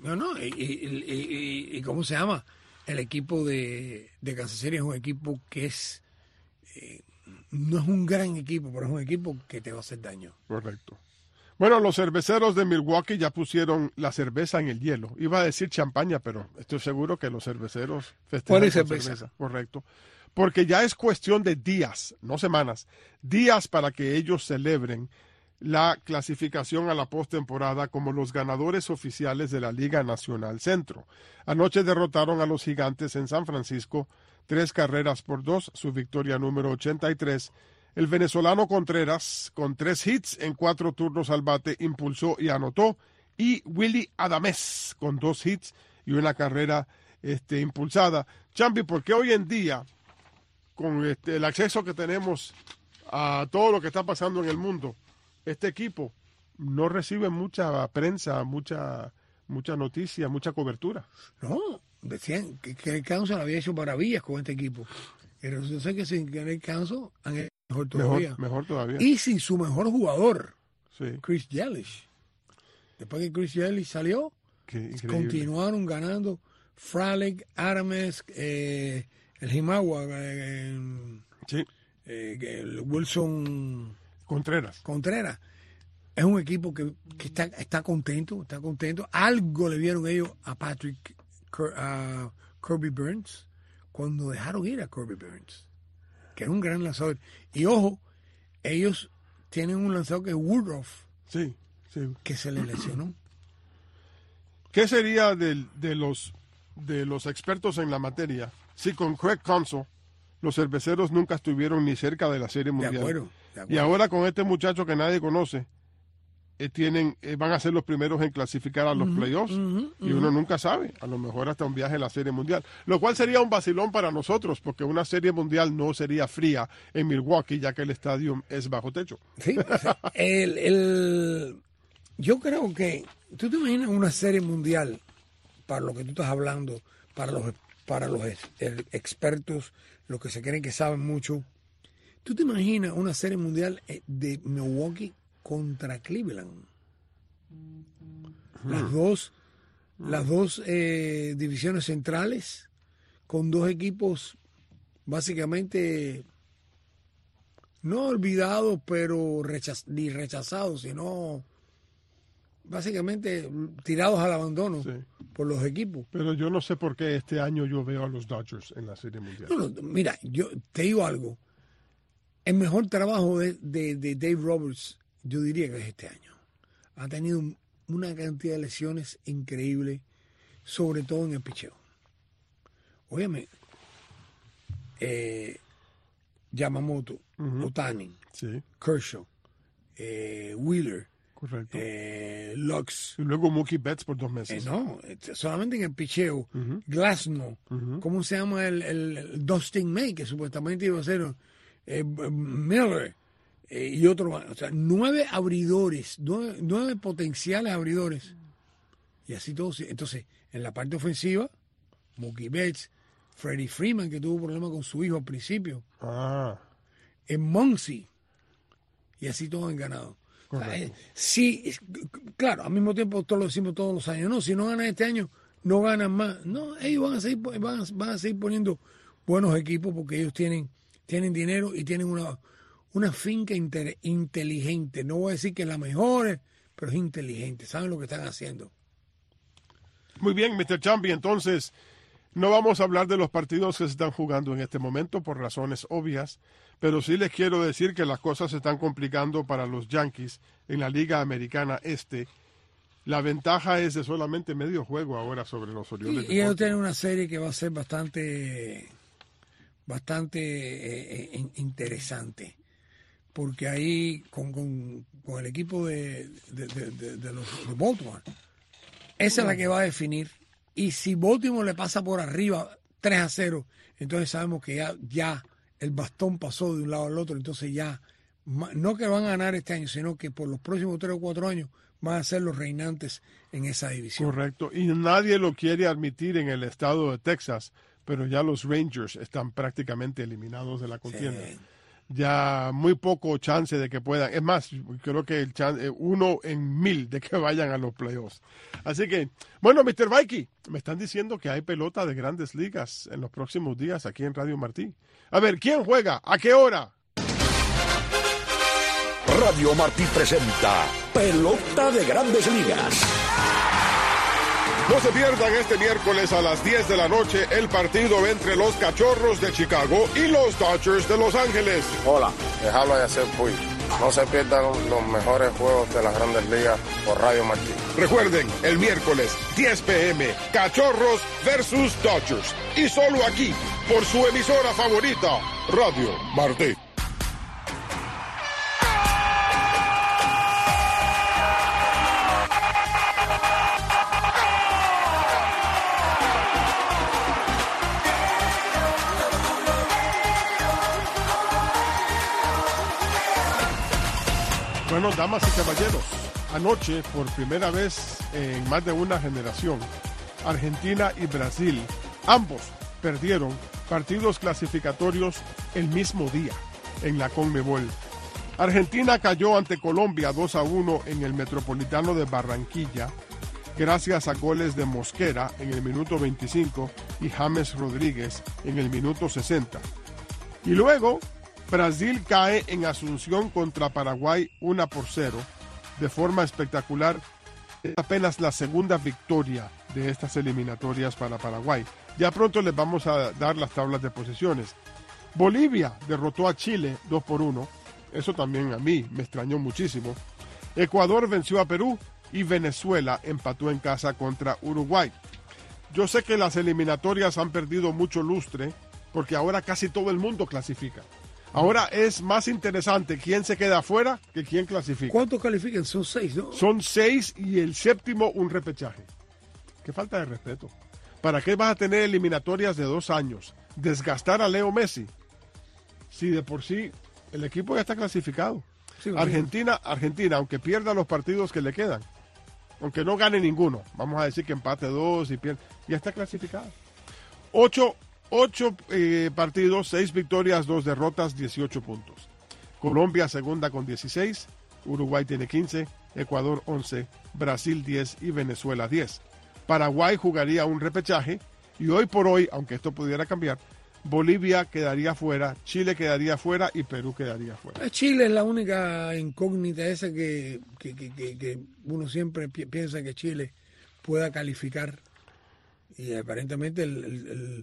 S4: Y ¿cómo se llama? El equipo de Kansas City es un equipo que es no es un gran equipo, pero es un equipo que te va a hacer daño.
S3: Correcto. Bueno, los cerveceros de Milwaukee ya pusieron la cerveza en el hielo. Iba a decir champaña, pero estoy seguro que los cerveceros festejan con cerveza. Correcto. Porque ya es cuestión de días, no semanas, días para que ellos celebren la clasificación a la postemporada como los ganadores oficiales de la Liga Nacional Centro. Anoche derrotaron a los Gigantes en San Francisco 3-2, su victoria número 83. El venezolano Contreras, con 3 hits en 4 turnos al bate, impulsó y anotó. Y Willy Adames, con 2 hits y una carrera impulsada. Champi, ¿por qué hoy en día, con el acceso que tenemos a todo lo que está pasando en el mundo, este equipo no recibe mucha prensa, mucha noticia, mucha cobertura?
S4: No, decían que el Counsell había hecho maravillas con este equipo. Pero yo sé que sin el Counsell han hecho mejor todavía. Y sin su mejor jugador, sí, Chris Yelich. Después que Chris Yelich salió, continuaron ganando. Fralick, Adames, el Jimagua, sí, el Wilson
S3: Contreras.
S4: Es un equipo que está contento. Algo le vieron ellos a Kirby Burns cuando dejaron ir a Kirby Burns, que era un gran lanzador. Y ojo, ellos tienen un lanzador que es Woodruff, sí, que se le lesionó.
S3: ¿Qué sería de los expertos en la materia si con Craig Counsell los cerveceros nunca estuvieron ni cerca de la Serie Mundial? De acuerdo. Y ahora con este muchacho que nadie conoce, van a ser los primeros en clasificar a los playoffs, y uno nunca sabe, a lo mejor hasta un viaje a la Serie Mundial, lo cual sería un vacilón para nosotros, porque una Serie Mundial no sería fría en Milwaukee, ya que el estadio es bajo techo.
S4: Sí, yo creo que, ¿tú te imaginas una Serie Mundial, para lo que tú estás hablando, para los expertos, los que se creen que saben mucho? ¿Tú te imaginas una Serie Mundial de Milwaukee contra Cleveland? Las dos divisiones centrales, con 2 equipos básicamente no olvidados, pero ni rechazados, sino básicamente tirados al abandono, sí, por los equipos.
S3: Pero yo no sé por qué este año yo veo a los Dodgers en la Serie Mundial.
S4: No, mira, yo te digo algo. El mejor trabajo de Dave Roberts, yo diría que es este año. Ha tenido una cantidad de lesiones increíble, sobre todo en el picheo. Óyeme, Yamamoto, Ohtani, sí, Kershaw, Wheeler, correcto, Lux.
S3: Y luego Mookie Betts por 2 meses.
S4: No, solamente en el picheo. Glasnow, ¿cómo se llama el Dustin May, que supuestamente iba a ser Miller, y otro más? O sea, 9 abridores, 9 potenciales abridores. Y así todo. Entonces, en la parte ofensiva, Mookie Betts, Freddie Freeman, que tuvo problemas con su hijo al principio. En Muncy. Y así todos han ganado. O sea, sí, claro, al mismo tiempo todos lo decimos todos los años. No, si no ganan este año, no ganan más. No, ellos van a seguir poniendo buenos equipos porque ellos tienen dinero y tienen una finca inteligente. No voy a decir que es la mejor, pero es inteligente. Saben lo que están haciendo.
S3: Muy bien, Mr. Champi. Entonces, no vamos a hablar de los partidos que se están jugando en este momento por razones obvias, pero sí les quiero decir que las cosas se están complicando para los Yankees en la Liga Americana Este. La ventaja es de solamente medio juego ahora sobre los Orioles.
S4: Y ellos tienen una serie que va a ser bastante interesante, porque ahí con el equipo de Baltimore, esa es la que va a definir. Y si Baltimore le pasa por arriba 3-0, entonces sabemos que ya el bastón pasó de un lado al otro, entonces ya no que van a ganar este año, sino que por los próximos 3 o 4 años van a ser los reinantes en esa división.
S3: Correcto, y nadie lo quiere admitir en el estado de Texas, pero ya los Rangers están prácticamente eliminados de la contienda. Sí. Ya muy poco chance de que puedan, es más, creo que el chance, 1 en 1000 de que vayan a los playoffs. Así que, bueno, Mr. Vikey, me están diciendo que hay pelota de Grandes Ligas en los próximos días aquí en Radio Martí. A ver, ¿quién juega? ¿A qué hora?
S2: Radio Martí presenta Pelota de Grandes Ligas.
S7: No se pierdan este miércoles a las 10 de la noche el partido entre los Cachorros de Chicago y los Dodgers de Los Ángeles.
S5: Hola, les habla Yacel Puig. No se pierdan los mejores juegos de las Grandes Ligas por Radio Martí.
S7: Recuerden, el miércoles, 10 p.m., Cachorros versus Dodgers. Y solo aquí, por su emisora favorita, Radio Martí.
S3: Bueno, damas y caballeros, anoche, por primera vez en más de una generación, Argentina y Brasil, ambos perdieron partidos clasificatorios el mismo día en la CONMEBOL. Argentina cayó ante Colombia 2-1 en el Metropolitano de Barranquilla, gracias a goles de Mosquera en el minuto 25 y James Rodríguez en el minuto 60. Y luego, Brasil cae en Asunción contra Paraguay 1-0 de forma espectacular. Es apenas la segunda victoria de estas eliminatorias para Paraguay. Ya pronto les vamos a dar las tablas de posiciones. Bolivia derrotó a Chile 2-1. Eso también a mí me extrañó muchísimo. Ecuador venció a Perú y Venezuela empató en casa contra Uruguay. Yo sé que las eliminatorias han perdido mucho lustre porque ahora casi todo el mundo clasifica. Ahora es más interesante quién se queda afuera que quién clasifica.
S4: ¿Cuántos califican? Son 6, ¿no?
S3: Son 6 y el séptimo un repechaje. Qué falta de respeto. ¿Para qué vas a tener eliminatorias de 2 años? Desgastar a Leo Messi. Si de por sí el equipo ya está clasificado. Sí, Argentina, aunque pierda los partidos que le quedan, aunque no gane ninguno, vamos a decir que empate 2 y pierde, ya está clasificado. 8 partidos, 6 victorias, 2 derrotas, 18 puntos. Colombia segunda con 16, Uruguay tiene 15, Ecuador 11, Brasil 10 y Venezuela 10. Paraguay jugaría un repechaje y hoy por hoy, aunque esto pudiera cambiar, Bolivia quedaría fuera, Chile quedaría fuera y Perú quedaría fuera.
S4: Chile es la única incógnita esa que uno siempre piensa que Chile pueda calificar y aparentemente el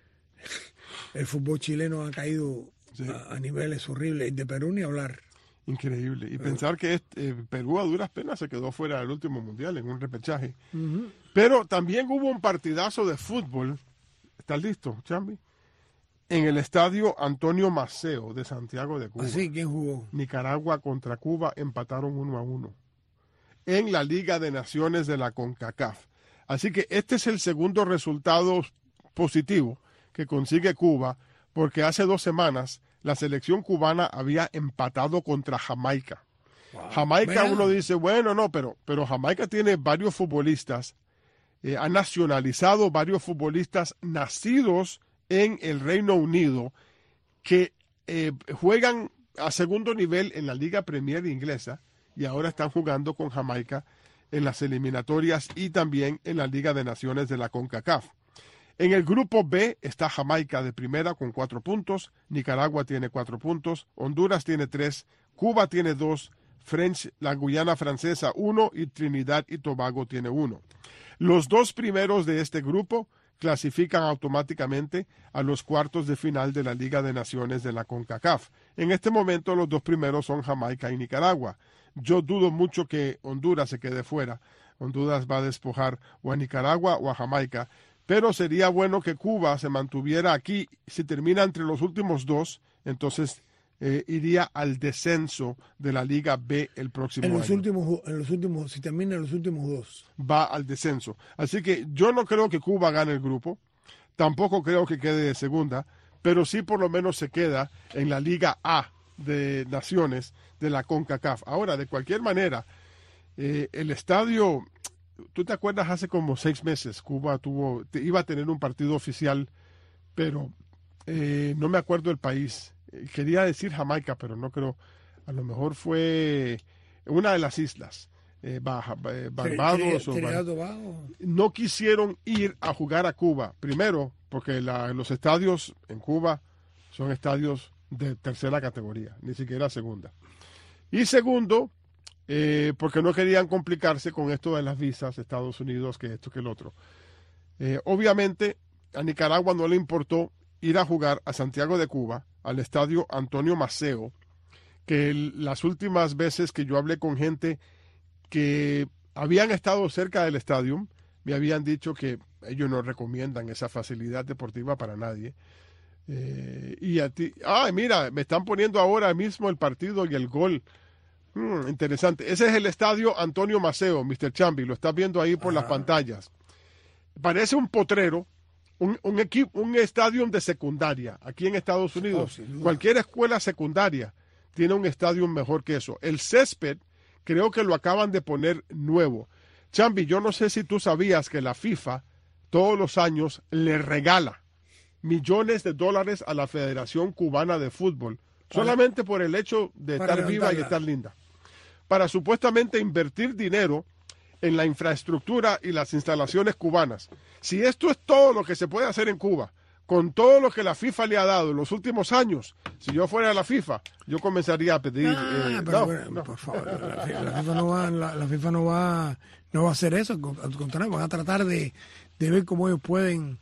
S4: fútbol chileno ha caído a niveles horribles. De Perú ni hablar.
S3: Increíble. Y pensar que Perú a duras penas se quedó fuera del último mundial en un repechaje. Uh-huh. Pero también hubo un partidazo de fútbol. ¿Estás listo, Chambi? En el estadio Antonio Maceo de Santiago de Cuba.
S4: ¿Así? ¿Quién jugó?
S3: Nicaragua contra Cuba empataron 1-1. En la Liga de Naciones de la CONCACAF. Así que este es el segundo resultado positivo que consigue Cuba, porque hace 2 semanas la selección cubana había empatado contra Jamaica. Wow. Jamaica, uno dice, bueno, no, pero Jamaica tiene varios futbolistas, ha nacionalizado varios futbolistas nacidos en el Reino Unido que juegan a segundo nivel en la Liga Premier inglesa y ahora están jugando con Jamaica en las eliminatorias y también en la Liga de Naciones de la CONCACAF. En el grupo B está Jamaica de primera con 4 puntos, Nicaragua tiene 4 puntos, Honduras tiene 3, Cuba tiene 2, la Guyana Francesa 1 y Trinidad y Tobago tiene 1. Los 2 primeros de este grupo clasifican automáticamente a los cuartos de final de la Liga de Naciones de la CONCACAF. En este momento los 2 primeros son Jamaica y Nicaragua. Yo dudo mucho que Honduras se quede fuera. Honduras va a despojar o a Nicaragua o a Jamaica. Pero sería bueno que Cuba se mantuviera aquí. Si termina entre los últimos 2, entonces iría al descenso de la Liga B el próximo año.
S4: Si termina en los últimos 2.
S3: Va al descenso. Así que yo no creo que Cuba gane el grupo. Tampoco creo que quede de segunda. Pero sí por lo menos se queda en la Liga A de Naciones de la CONCACAF. Ahora, de cualquier manera, el estadio, ¿tú te acuerdas? Hace como 6 meses Cuba iba a tener un partido oficial, pero no me acuerdo el país. Quería decir Jamaica, pero no creo. A lo mejor fue una de las islas, Barbados. No quisieron ir a jugar a Cuba. Primero, porque los estadios en Cuba son estadios de tercera categoría, ni siquiera segunda. Y segundo, porque no querían complicarse con esto de las visas, Estados Unidos, que esto, que el otro. Obviamente, a Nicaragua no le importó ir a jugar a Santiago de Cuba, al estadio Antonio Maceo, que las últimas veces que yo hablé con gente que habían estado cerca del estadio, me habían dicho que ellos no recomiendan esa facilidad deportiva para nadie. Y a ti, mira, me están poniendo ahora mismo el partido y el gol. Interesante. Ese es el estadio Antonio Maceo, Mr. Chambi, lo estás viendo ahí por las pantallas. Parece un potrero, un estadio de secundaria, aquí en Estados Unidos. Cualquier escuela secundaria tiene un estadio mejor que eso. El césped, creo que lo acaban de poner nuevo. Chambi, yo no sé si tú sabías que la FIFA todos los años le regala millones de dólares a la Federación Cubana de Fútbol, solamente por el hecho de estar viva y estar linda, para supuestamente invertir dinero en la infraestructura y las instalaciones cubanas. Si esto es todo lo que se puede hacer en Cuba, con todo lo que la FIFA le ha dado en los últimos años, si yo fuera a la FIFA, yo comenzaría a pedir...
S4: Por favor, la FIFA no va a hacer eso, al contrario, van a tratar de ver cómo ellos pueden...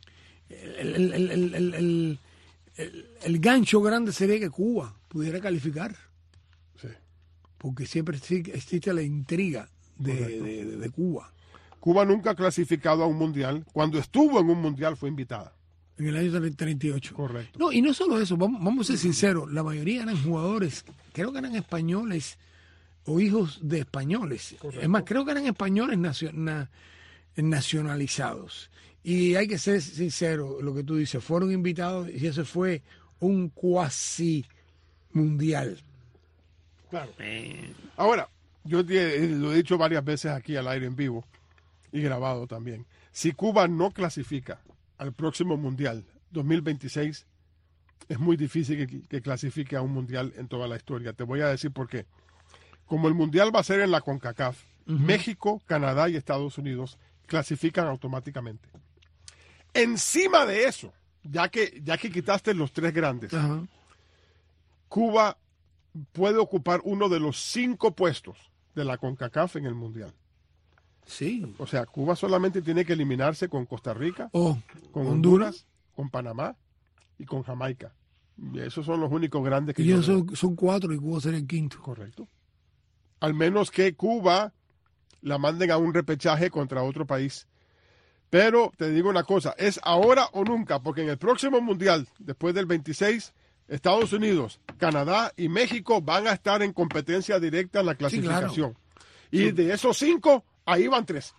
S4: El gancho grande sería que Cuba pudiera calificar.
S3: Sí.
S4: Porque siempre existe la intriga de Cuba.
S3: Cuba nunca ha clasificado a un mundial. Cuando estuvo en un mundial fue invitada.
S4: En el año 38.
S3: Correcto.
S4: No, y no solo eso, vamos a ser sinceros, la mayoría eran jugadores, creo que eran españoles o hijos de españoles. Correcto. Es más, creo que eran españoles nacionalizados. Y hay que ser sincero, lo que tú dices, fueron invitados y eso fue un cuasi mundial.
S3: Claro. Ahora, yo lo he dicho varias veces aquí al aire en vivo y grabado también. Si Cuba no clasifica al próximo mundial 2026, es muy difícil que clasifique a un mundial en toda la historia. Te voy a decir por qué. Como el mundial va a ser en la CONCACAF, México, Canadá y Estados Unidos clasifican automáticamente. Encima de eso, ya que quitaste los 3 grandes, Cuba puede ocupar uno de los 5 puestos de la CONCACAF en el mundial.
S4: Sí.
S3: O sea, Cuba solamente tiene que eliminarse con Costa Rica, con Honduras, con Panamá y con Jamaica. Y esos son los únicos grandes que...
S4: Y ellos son 4 y Cuba será el 5º.
S3: Correcto. Al menos que Cuba la manden a un repechaje contra otro país. Pero te digo una cosa, es ahora o nunca, porque en el próximo mundial, después del 26, Estados Unidos, Canadá y México van a estar en competencia directa en la clasificación. Sí, claro. Y de esos 5, ahí van 3.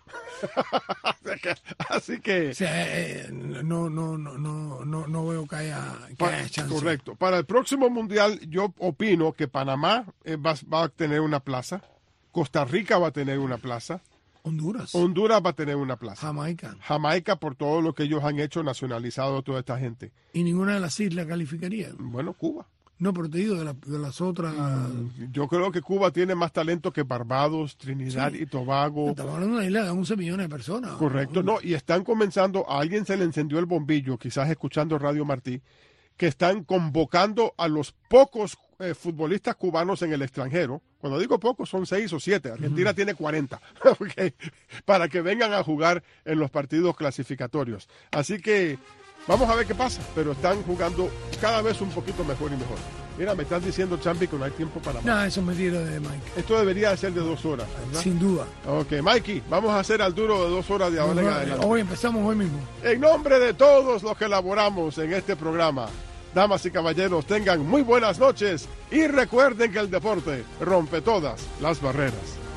S3: Así que...
S4: O sea, no veo que haya chance.
S3: Correcto. Para el próximo mundial, yo opino que Panamá va a tener una plaza, Costa Rica va a tener una plaza, Honduras va a tener una plaza. Jamaica por todo lo que ellos han hecho, nacionalizado a toda esta gente.
S4: ¿Y ninguna de las islas calificaría?
S3: Bueno, Cuba.
S4: No, pero te digo, de las otras...
S3: Yo creo que Cuba tiene más talento que Barbados, Trinidad y Tobago.
S4: Estamos hablando de una isla de 11 millones de personas.
S3: Correcto, no, y están comenzando, a alguien se le encendió el bombillo, quizás escuchando Radio Martí, que están convocando a los pocos futbolistas cubanos en el extranjero. Cuando digo pocos, son 6 o 7. Argentina tiene 40. Okay, para que vengan a jugar en los partidos clasificatorios. Así que vamos a ver qué pasa, pero están jugando cada vez un poquito mejor y mejor. Mira, me están diciendo, Champi, que no hay tiempo para más.
S4: No, eso es mentira de Mike.
S3: Esto debería de ser de 2 horas, ¿verdad?
S4: Sin duda.
S3: Ok, Mikey, vamos a hacer al duro de 2 horas de ahora en adelante.
S4: Hoy empezamos hoy mismo.
S3: En nombre de todos los que elaboramos en este programa, damas y caballeros, tengan muy buenas noches y recuerden que el deporte rompe todas las barreras.